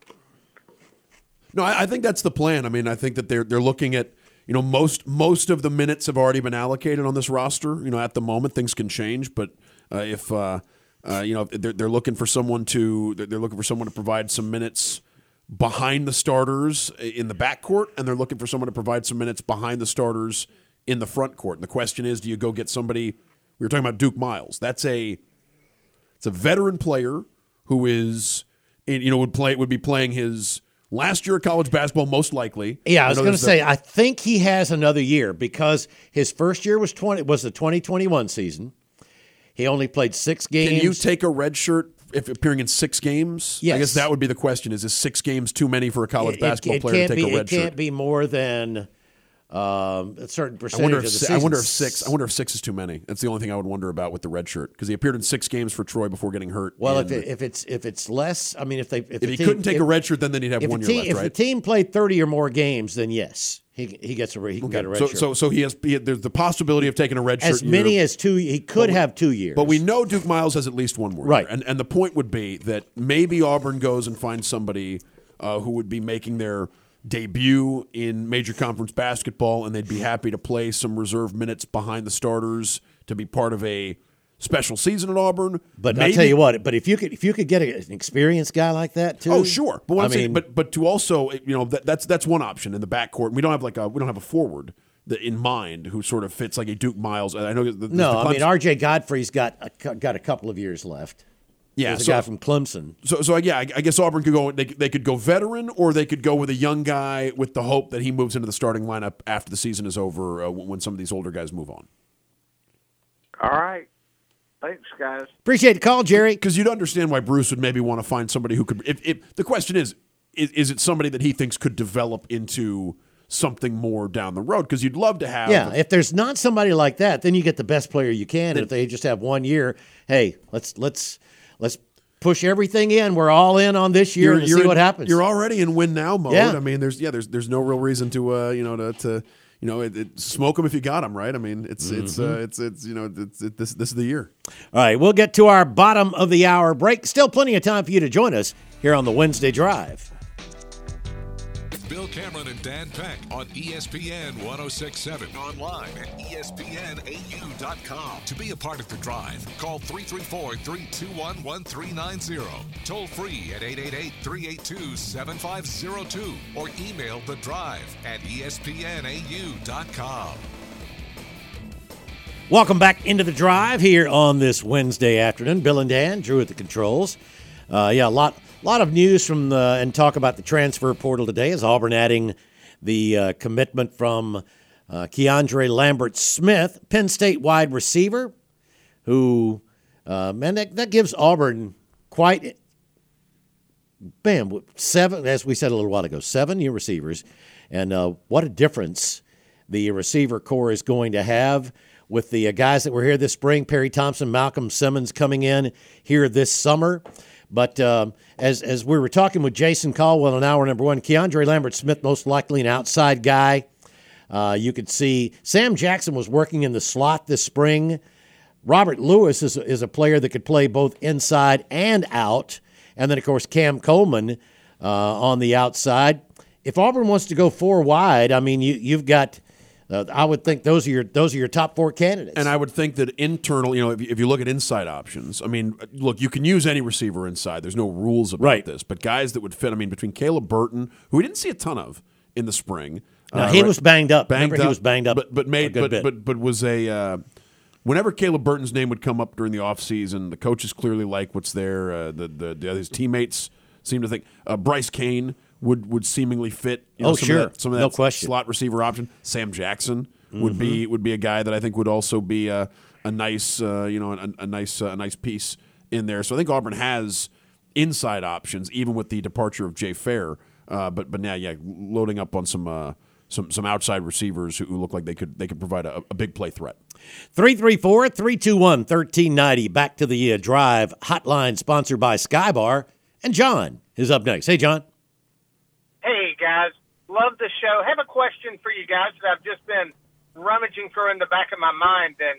No, I, I think that's the plan. I mean, I think that they're they're looking at you know most most of the minutes have already been allocated on this roster. You know, at the moment things can change, but uh, if uh, uh, you know they're they're looking for someone to they're looking for someone to provide some minutes behind the starters in the backcourt, and they're looking for someone to provide some minutes behind the starters in the front court. And the question is, do you go get somebody? We were talking about Duke Miles. That's a it's a veteran player who is you know would play would be playing his last year of college basketball most likely. Yeah, I was know going to there's say the- I think he has another year because his first year was twenty was the twenty twenty-one season. He only played six games. Can you take a red shirt if appearing in six games? Yes. I guess that would be the question. Is is six games too many for a college It- basketball it, player can't to take be, a red It can't shirt? be more than um, a certain I percentage wonder of if the si- season. I wonder if six. I wonder if six is too many. That's the only thing I would wonder about with the red shirt because he appeared in six games for Troy before getting hurt. Well, and if, it, if it's if it's less, I mean, if they if, if the he team, couldn't take if, a red shirt, then then he'd have if one the year team, left, if right? the team played thirty or more games, then yes, he he gets a he can get a red so, shirt. so so he has he, there's the possibility of taking a red shirt as many year. as two, he could we- have two years. But we know Duke Miles has at least one more. Right. Year. And and the point would be that maybe Auburn goes and finds somebody uh, who would be making their debut in major conference basketball, and they'd be happy to play some reserve minutes behind the starters to be part of a special season at Auburn. But maybe, I'll tell you what, but if you could if you could get a, an experienced guy like that too. Oh, sure. But what I I'm saying, mean, but but to also, you know, that, that's that's one option in the backcourt. We don't have like a we don't have a forward that in mind who sort of fits like a Duke Miles. I know. The, no, the I mean Clemson- R J Godfrey's got a, cou- got a couple of years left. yeah, There's a so- guy from Clemson. So, so yeah, I, I guess Auburn could go. They, they could go veteran, or they could go with a young guy with the hope that he moves into the starting lineup after the season is over, uh, when some of these older guys move on. All right. Thanks, guys. Appreciate the call, Jerry. Because you'd understand why Bruce would maybe want to find somebody who could. If, if the question is, is, is it somebody that he thinks could develop into something more down the road? Because you'd love to have. Yeah, if there's not somebody like that, then you get the best player you can. And if they just have one year, hey, let's let's let's push everything in. We're all in on this year and see in- what happens. You're already in win now mode. Yeah. I mean, there's yeah, there's there's no real reason to uh, you know to. to You know, it, it, smoke them if you got them, right? I mean, it's it's uh, it's it's you know, it's, it, this this is the year. All right, we'll get to our bottom of the hour break. Still plenty of time for you to join us here on the Wednesday Drive. Bill Cameron and Dan Peck on E S P N one oh six point seven. Online at E S P N A U dot com. To be a part of the drive, call three three four, three two one, one three nine zero. Toll free at eight eight eight, three eight two, seven five zero two. Or email the drive at E S P N A U dot com. Welcome back into the drive here on this Wednesday afternoon. Bill and Dan, Drew at the controls. Uh, yeah, a lot, lot of news from the, and talk about the transfer portal today as Auburn adding the uh, commitment from uh, Keandre Lambert-Smith, Penn State wide receiver, who, uh, man, that, that gives Auburn quite bam, seven, as we said a little while ago, seven new receivers. And uh, what a difference the receiver core is going to have with the uh, guys that were here this spring, Perry Thompson, Malcolm Simmons coming in here this summer. But um, as as we were talking with Jason Caldwell in hour number one, Keandre Lambert-Smith, most likely an outside guy. Uh, you could see Sam Jackson was working in the slot this spring. Robert Lewis is, is a player that could play both inside and out. And then, of course, Cam Coleman uh, on the outside. If Auburn wants to go four wide, I mean, you, you've got uh, – I would think those are your those are your top four candidates. And I would think that internal, you know, if you, if you look at inside options, I mean, look, you can use any receiver inside. There's no rules about right. this. But guys that would fit, I mean, between Caleb Burton, who we didn't see a ton of in the spring. No, uh, he right, was banged up. Banged Remember, up, he was banged up but, but made, a good but, bit. But, but, was a uh, – whenever Caleb Burton's name would come up during the offseason, the coaches clearly like what's there. Uh, the, the, the his teammates seem to think uh, Bryce Kane would, would seemingly fit. You know, oh, some sure. Of that, some of that no question. slot receiver option. Sam Jackson would mm-hmm. be would be a guy that I think would also be a, a nice uh, you know a, a nice uh, a nice piece in there. So I think Auburn has inside options even with the departure of Jay Fair. Uh, but but now yeah, loading up on some uh, some some outside receivers who, who look like they could they could provide a, a big play threat. three three four, three two one, one three nine zero. Back to the uh, Drive hotline sponsored by Skybar. And John is up next. Hey, John. Hey, guys. Love the show. Have a question for you guys that I've just been rummaging through in the back of my mind. And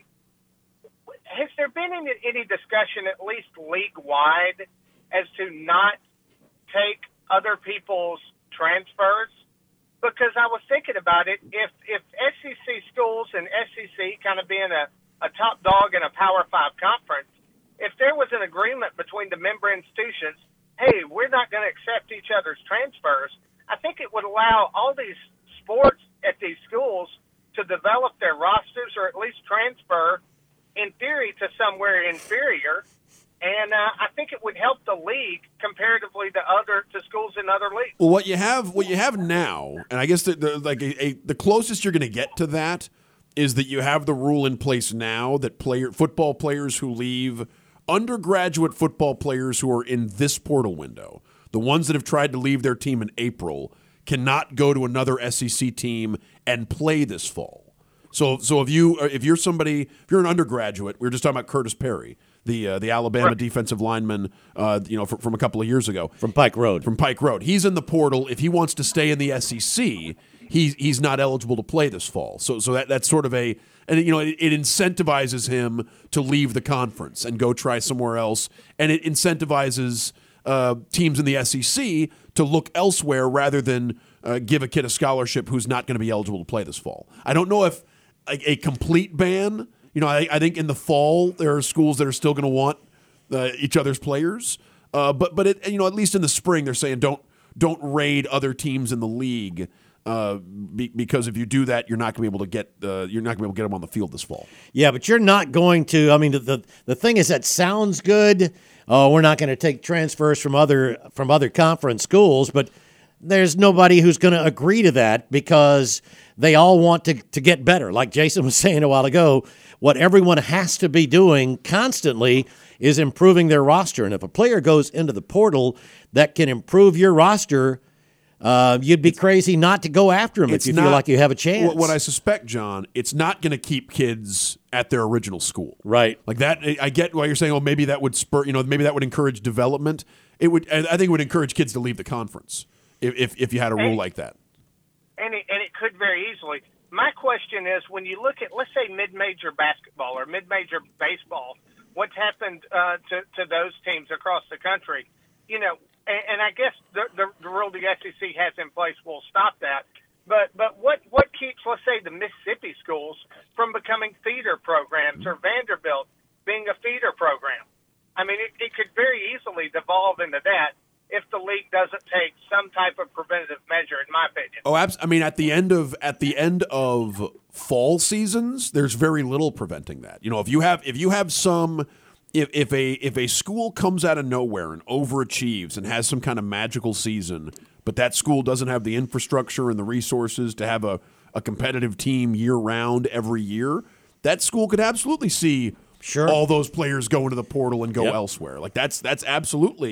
has there been any, any discussion, at least league-wide, as to not take other people's transfers? Because I was thinking about it. If if S E C schools and S E C kind of being a, a top dog in a Power Five conference, if there was an agreement between the member institutions, hey, we're not going to accept each other's transfers, I think it would allow all these sports at these schools to develop their rosters or at least transfer, in theory, to somewhere inferior. And uh, I think it would help the league comparatively to other to schools in other leagues. Well, what you have, what you have now, and I guess the, the like a, a, the closest you're going to get to that is that you have the rule in place now that player football players who leave, undergraduate football players who are in this portal window, the ones that have tried to leave their team in April, cannot go to another S E C team and play this fall. So, so if you if you're somebody, if you're an undergraduate, we were just talking about Curtis Perry, the uh, the Alabama right. defensive lineman, uh, you know, from, from a couple of years ago, from Pike Road. From Pike Road, he's in the portal. If he wants to stay in the S E C, he's he's not eligible to play this fall. So, so that that's sort of a, and you know, it, it incentivizes him to leave the conference and go try somewhere else, and it incentivizes uh, teams in the S E C to look elsewhere rather than uh, give a kid a scholarship who's not going to be eligible to play this fall. I don't know if a, a complete ban. You know, I, I think in the fall there are schools that are still going to want uh, each other's players, uh, but but it, you know, at least in the spring they're saying don't don't raid other teams in the league uh, be, because if you do that, you're not going to be able to get uh, you're not going to be able to get them on the field this fall. Yeah, but you're not going to. I mean, the the, the thing is that sounds good. Oh, we're not going to take transfers from other from other conference schools, but there's nobody who's going to agree to that because they all want to, to get better. Like Jason was saying a while ago, what everyone has to be doing constantly is improving their roster. And if a player goes into the portal that can improve your roster, uh, you'd be crazy not to go after him if you not, feel like you have a chance. What I suspect, John, it's not going to keep kids at their original school. Right. Like that, I get why you're saying, oh, maybe that would spur, you know, maybe that would encourage development. It would, I think it would encourage kids to leave the conference if if, if you had a rule and, like that. And it, and it could very easily. My question is, when you look at, let's say, mid-major basketball or mid-major baseball, what's happened uh, to, to those teams across the country, you know, and, and I guess the, the, the rule the S E C has in place will stop that. But but what, what keeps, let's say, the Mississippi schools from becoming feeder programs or Vanderbilt being a feeder program? I mean, it, it could very easily devolve into that if the league doesn't take some type of preventative measure, in my opinion. Oh, abs- I mean, at the end of at the end of fall seasons, there's very little preventing that. You know, if you have if you have some, if if a if a school comes out of nowhere and overachieves and has some kind of magical season, but that school doesn't have the infrastructure and the resources to have a, a competitive team year round every year, that school could absolutely see sure. all those players go into the portal and go yep. elsewhere. Like that's that's absolutely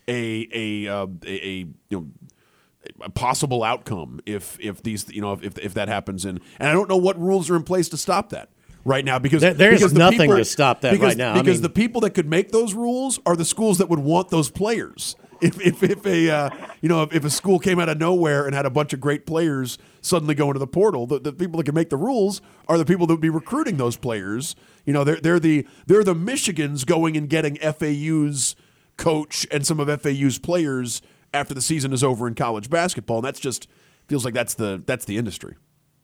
a a uh, a, a you know. a possible outcome if if these you know if if that happens and and I don't know what rules are in place to stop that right now because there, there's because the nothing people, to stop that because, right now because I mean, the people that could make those rules are the schools that would want those players. If if, if a uh, you know if, if a school came out of nowhere and had a bunch of great players suddenly go into the portal, the, the people that can make the rules are the people that would be recruiting those players. You know they're they're the they're the Michigans going and getting F A U's coach and some of F A U's players after the season is over in college basketball, and that's just feels like that's the that's the industry.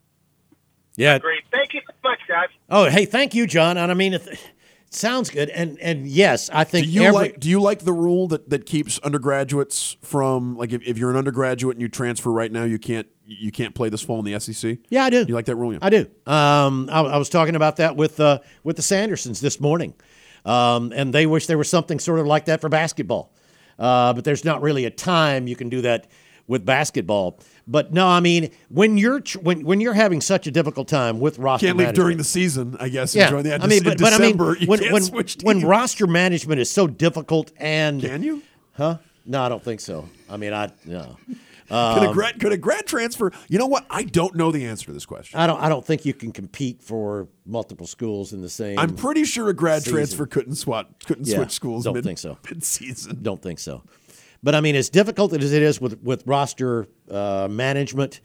Yeah. Great. Thank you so much, guys. Oh, hey, thank you, John. And I mean, it, it sounds good. And and yes, I think do you every, like do you like the rule that, that keeps undergraduates from like if, if you're an undergraduate and you transfer right now, you can't you can't play this fall in the S E C? Yeah, I do. You like that rule? Yeah. I do. Um, I, I was talking about that with uh, with the Sandersons this morning, um, and they wish there was something sort of like that for basketball. Uh, but there's not really a time you can do that with basketball. But no, I mean when you're tr- when when you're having such a difficult time with roster can't leave management, during the season, I guess. yeah, Enjoy the, I mean, in but, but December, I mean you when can't when, switch when teams. roster management is so difficult and Can you? Huh? No, I don't think so. I mean, I no. Could Um, a grad could a grad transfer? You know what? I don't know the answer to this question. I don't. I don't think you can compete for multiple schools in the same. I'm pretty sure a grad season. transfer couldn't swap couldn't Yeah, switch schools. don't mid, think so. Mid season. Don't think so. But I mean, as difficult as it is with with roster uh, management,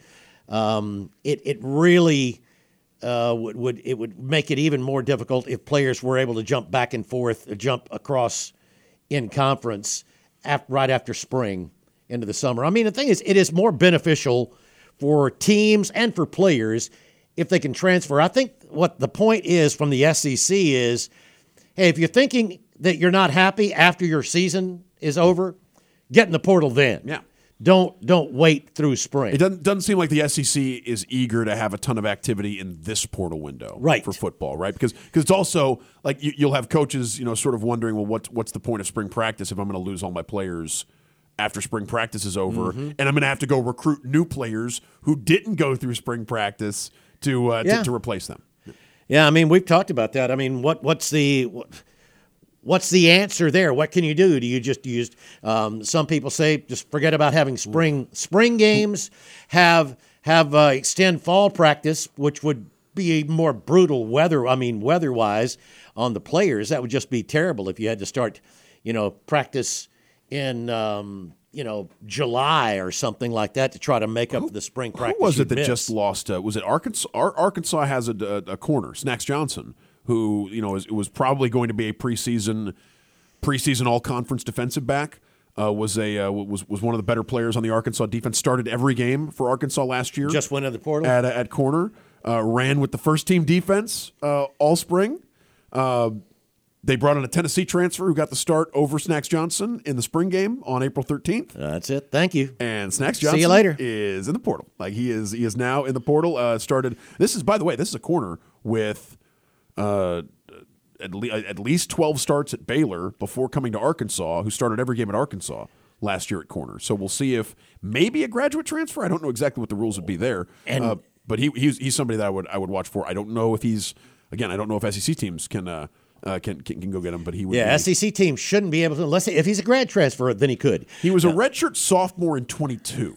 um, it it really uh, would would it would make it even more difficult if players were able to jump back and forth, uh, jump across in conference after, right after spring into the summer. I mean, the thing is, it is more beneficial for teams and for players if they can transfer. I think what the point is from the S E C is, hey, if you're thinking that you're not happy after your season is over, get in the portal then. Yeah. Don't don't wait through spring. It doesn't doesn't seem like the S E C is eager to have a ton of activity in this portal window, right. for football, right? Because because it's also like you, you'll have coaches, you know, sort of wondering, well, what what's the point of spring practice if I'm going to lose all my players after spring practice is over, Mhm. and I'm going to have to go recruit new players who didn't go through spring practice to uh, Yeah. to, to replace them. Yeah, I mean, we've talked about that. I mean, what what's the what, what's the answer there? What can you do? Do you just use? Um, some people say just forget about having spring spring games. Have have uh, extend fall practice, which would be more brutal weather. I mean, weather wise on the players, that would just be terrible if you had to start, you know, practice in um, you know July or something like that to try to make up for the spring practice. Who was you it that missed. just lost? Uh, was it Arkansas? Ar- Arkansas has a, a, a corner, Snacks Johnson, who you know is, was probably going to be a preseason preseason all conference defensive back. Uh, was a uh, was was one of the better players on the Arkansas defense. Started every game for Arkansas last year. Just went in the portal at at corner. Uh, ran with the first team defense uh, all spring. Uh, They brought in a Tennessee transfer who got the start over Snacks Johnson in the spring game on April thirteenth. That's it. Thank you. And Snacks Johnson See you later. is in the portal. Like he is he is now in the portal. Uh, started this is by the way, this is a corner with uh, at, le- at least twelve starts at Baylor before coming to Arkansas, who started every game at Arkansas last year at corner. So we'll see if maybe a graduate transfer. I don't know exactly what the rules would be there. And uh, but he he's, he's somebody that I would I would watch for. I don't know if he's again, I don't know if S E C teams can uh, Uh, can, can can go get him, but he would. Yeah, be, S E C teams shouldn't be able to unless if he's a grad transfer, then he could. He was no. a redshirt sophomore in twenty-two,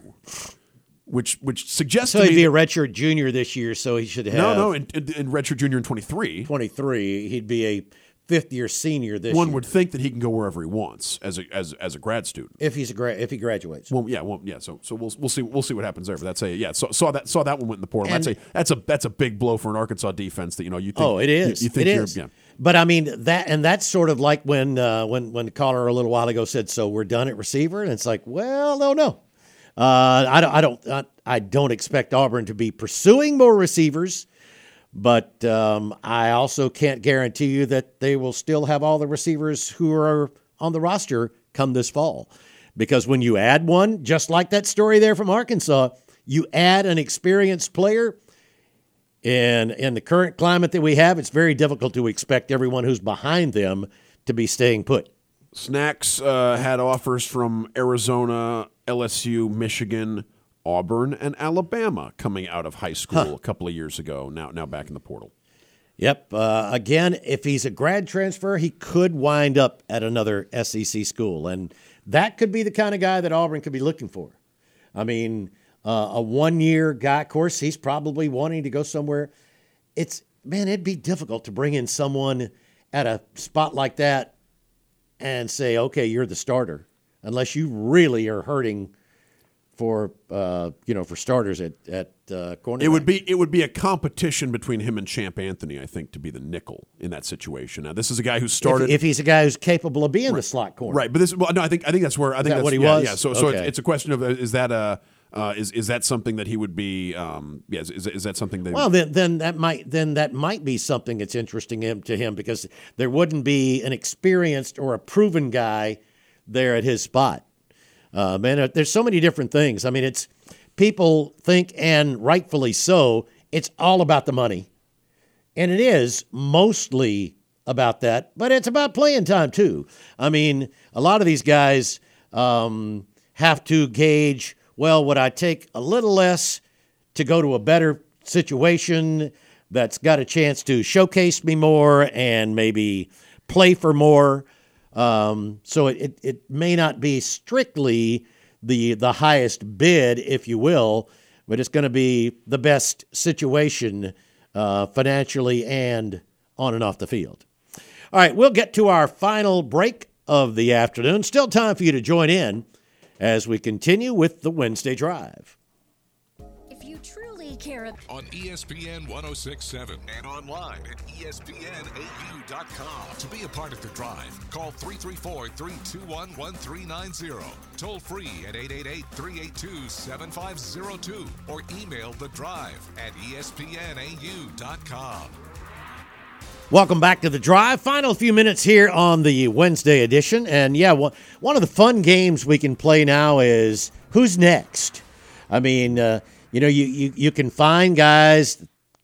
which which suggests So to he'd me be a redshirt junior this year. So he should have no no in, in, in redshirt junior in twenty-three. twenty-three. He'd be a fifth year senior this One year. would think that he can go wherever he wants as a as as a grad student. if he's a gra- if he graduates. Well, yeah, well, yeah. So so we'll we'll see we'll see what happens there. But that's a yeah. So, saw that saw that one went in the portal. And- that's a that's a that's a big blow for an Arkansas defense that you know you think Oh, it is. you, you think it you're, is. Yeah. But I mean that, and that's sort of like when uh, when when the caller a little while ago said, "So we're done at receiver," and it's like, well, no, no. Uh, I don't, I don't, I, I don't expect Auburn to be pursuing more receivers, but um, I also can't guarantee you that they will still have all the receivers who are on the roster come this fall, because when you add one, just like that story there from Arkansas, you add an experienced player. And in the current climate that we have, it's very difficult to expect everyone who's behind them to be staying put. Snacks uh, had offers from Arizona, L S U, Michigan, Auburn, and Alabama coming out of high school Huh. a couple of years ago. Now, now back in the portal. Yep. Uh, again, if he's a grad transfer, he could wind up at another S E C school. And that could be the kind of guy that Auburn could be looking for. I mean, uh, a one-year guy, of course, he's probably wanting to go somewhere. It's, man, it'd be difficult to bring in someone at a spot like that and say, okay, you're the starter, unless you really are hurting for, uh, you know, for starters at, at uh, cornerback. It would be it would be a competition between him and Champ Anthony, I think, to be the nickel in that situation. Now, this is a guy who started. If, if he's a guy who's capable of being right. the slot corner, right? But this, well, no, I think I think that's where I think that that's what he yeah, was. Yeah, so so okay. it's, it's a question of uh, is that a uh, is is that something that he would be? Um, yeah, is, is is that something that? Well, then then that might then that might be something that's interesting him to him because there wouldn't be an experienced or a proven guy there at his spot. Uh, man, there's so many different things. I mean, it's people think, and rightfully so, it's all about the money. And it is mostly about that, but it's about playing time too. I mean, a lot of these guys um, have to gauge, well, would I take a little less to go to a better situation that's got a chance to showcase me more and maybe play for more? Um, so it, it, it may not be strictly the the highest bid, if you will, but it's going to be the best situation uh, financially and on and off the field. All right, we'll get to our final break of the afternoon. Still time for you to join in as we continue with the Wednesday Drive. If you truly care on E S P N one oh six point seven and online at E S P N A U dot com. To be a part of the drive, call three three four, three two one, one three nine zero. Toll free at eight eight eight, three eight two, seven five zero two or email the drive at E S P N A U dot com. Welcome back to the drive. Final few minutes here on the Wednesday edition. And yeah, one of the fun games we can play now is who's next? I mean, uh, you know, you, you, you can find guys,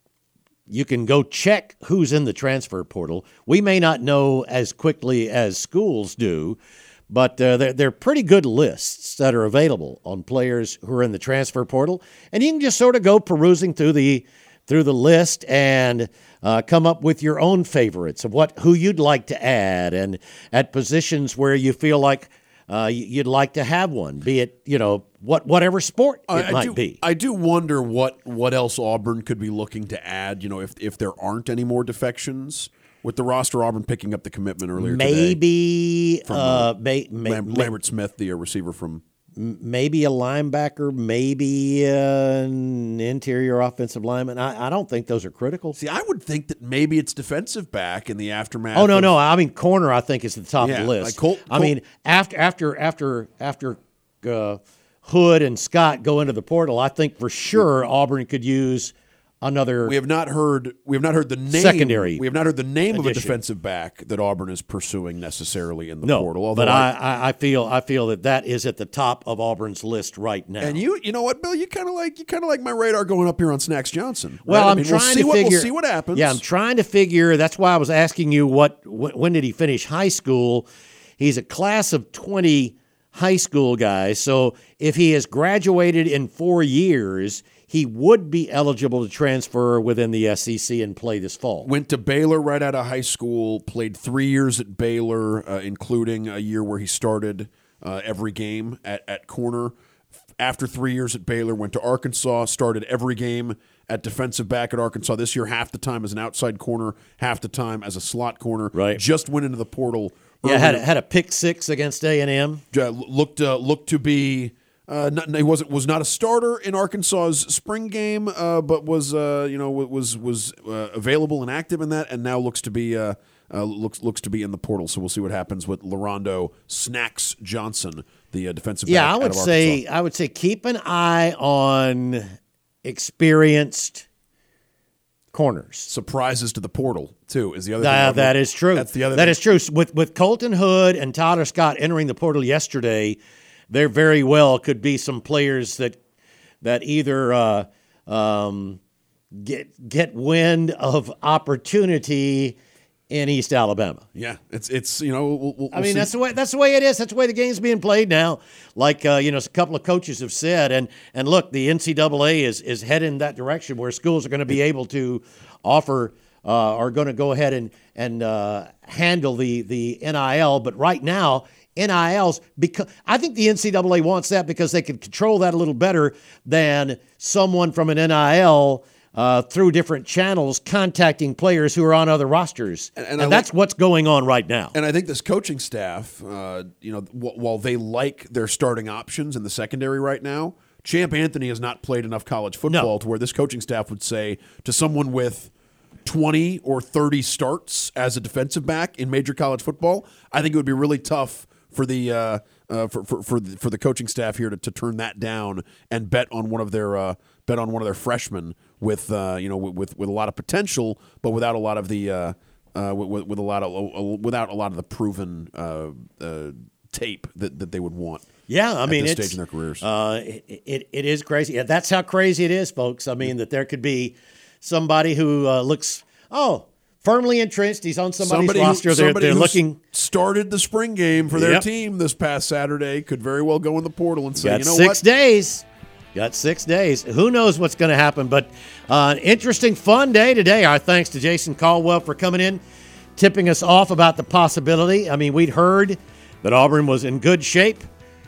you can go check who's in the transfer portal. We may not know as quickly as schools do, but uh, they're, they're pretty good lists that are available on players who are in the transfer portal. And you can just sort of go perusing through the through the list and uh, come up with your own favorites of what who you'd like to add and at positions where you feel like uh, you'd like to have one, be it, you know, what whatever sport it I, I might do, be. I do wonder what, what else Auburn could be looking to add, you know, if if there aren't any more defections with the roster. Auburn picking up the commitment earlier maybe, today. From, uh, uh, may, may, Lam- Lambert Smith, the uh, receiver from... Maybe a linebacker, maybe uh, an interior offensive lineman. I, I don't think those are critical. See, I would think that maybe it's defensive back in the aftermath. Oh no, of, no. I mean, corner. I think is at the top yeah, of the list. Like Colt, I mean, after after after after uh, Hood and Scott go into the portal, I think for sure Auburn could use another. We have not heard. We have not heard the name. Secondary. We have not heard the name addition. of a defensive back that Auburn is pursuing necessarily in the no, portal. Although but I, I, I feel I feel that that is at the top of Auburn's list right now. And you, you know what, Bill? You kind of like you kind of like my radar going up here on Snacks Johnson. Right? Well, I I'm mean, trying we'll see to what, figure. We'll see what happens. Yeah, I'm trying to figure. That's why I was asking you what wh- when did he finish high school? He's a class of twenty high school guy. So if he has graduated in four years. He would be eligible to transfer within the S E C and play this fall. Went to Baylor right out of high school, played three years at Baylor, uh, including a year where he started uh, every game at, at corner. After three years at Baylor, went to Arkansas, started every game at defensive back at Arkansas. This year, half the time as an outside corner, half the time as a slot corner. Right. Just went into the portal. Yeah, had a, had a pick six against A and M. Uh, looked, uh, looked to be... Uh, not, he wasn't was not a starter in Arkansas's spring game, uh, but was uh, you know was was uh, available and active in that, and now looks to be uh, uh, looks looks to be in the portal. So we'll see what happens with LaRondo Snacks Johnson, the uh, defensive yeah, back. I would out of say Arkansas. I would say keep an eye on experienced corners. Surprises to the portal too is the other. Uh, thing. that is true. That's the other. That thing. is true. With with Colton Hood and Tyler Scott entering the portal yesterday. There very well could be some players that that either uh, um, get get wind of opportunity in East Alabama. Yeah, it's it's you know. We'll, we'll I mean see. that's the way that's the way it is. That's the way the game's being played now. Like uh, you know, a couple of coaches have said, and and look, the N C double A is is heading in that direction where schools are going to be able to offer uh, are going to go ahead and and uh, handle the the N I L. But right now, N I Ls, because I think the N C double A wants that because they can control that a little better than someone from an N I L uh, through different channels contacting players who are on other rosters, and, and, and that's like, what's going on right now. And I think this coaching staff, uh, you know, w- while they like their starting options in the secondary right now, Champ Anthony has not played enough college football no. to where this coaching staff would say to someone with twenty or thirty starts as a defensive back in major college football, I think it would be really tough for the uh, uh, for for for the, for the coaching staff here to, to turn that down and bet on one of their uh, bet on one of their freshmen with uh, you know with with a lot of potential, but without a lot of the uh, uh, with, with a lot of uh, without a lot of the proven uh, uh, tape that, that they would want. Yeah, I mean, at this it's, stage in their careers. Uh, it, it it is crazy. Yeah, that's how crazy it is, folks. I mean, that there could be somebody who uh, looks oh. firmly entrenched. He's on somebody's somebody roster. Who, they're they're looking. Started the spring game for their yep. team this past Saturday. Could very well go in the portal and say, Got you know six what? days. Got six days. Who knows what's going to happen? But uh, an interesting, fun day today. Our thanks to Jason Caldwell for coming in, tipping us off about the possibility. I mean, we'd heard that Auburn was in good shape.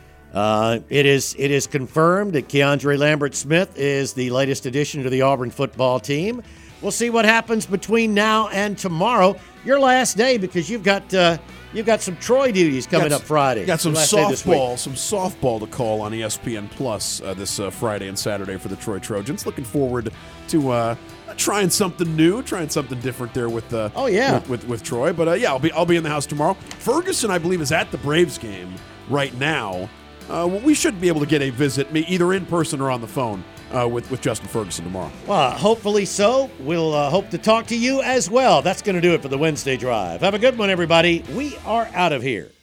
Uh, it is it is confirmed that Keandre Lambert-Smith is the latest addition to the Auburn football team. We'll see what happens between now and tomorrow. Your last day because you've got uh, you've got some Troy duties coming got, up Friday. Got some last day this week. softball, some softball to call on E S P N Plus uh, this uh, Friday and Saturday for the Troy Trojans. Looking forward to uh, trying something new, trying something different there with uh, oh yeah with with, with Troy. But uh, yeah, I'll be I'll be in the house tomorrow. Ferguson, I believe, is at the Braves game right now. Uh, we should be able to get a visit, either in person or on the phone, uh, with, with Justin Ferguson tomorrow. Well, hopefully so. We'll uh, hope to talk to you as well. That's going to do it for the Wednesday Drive. Have a good one, everybody. We are out of here.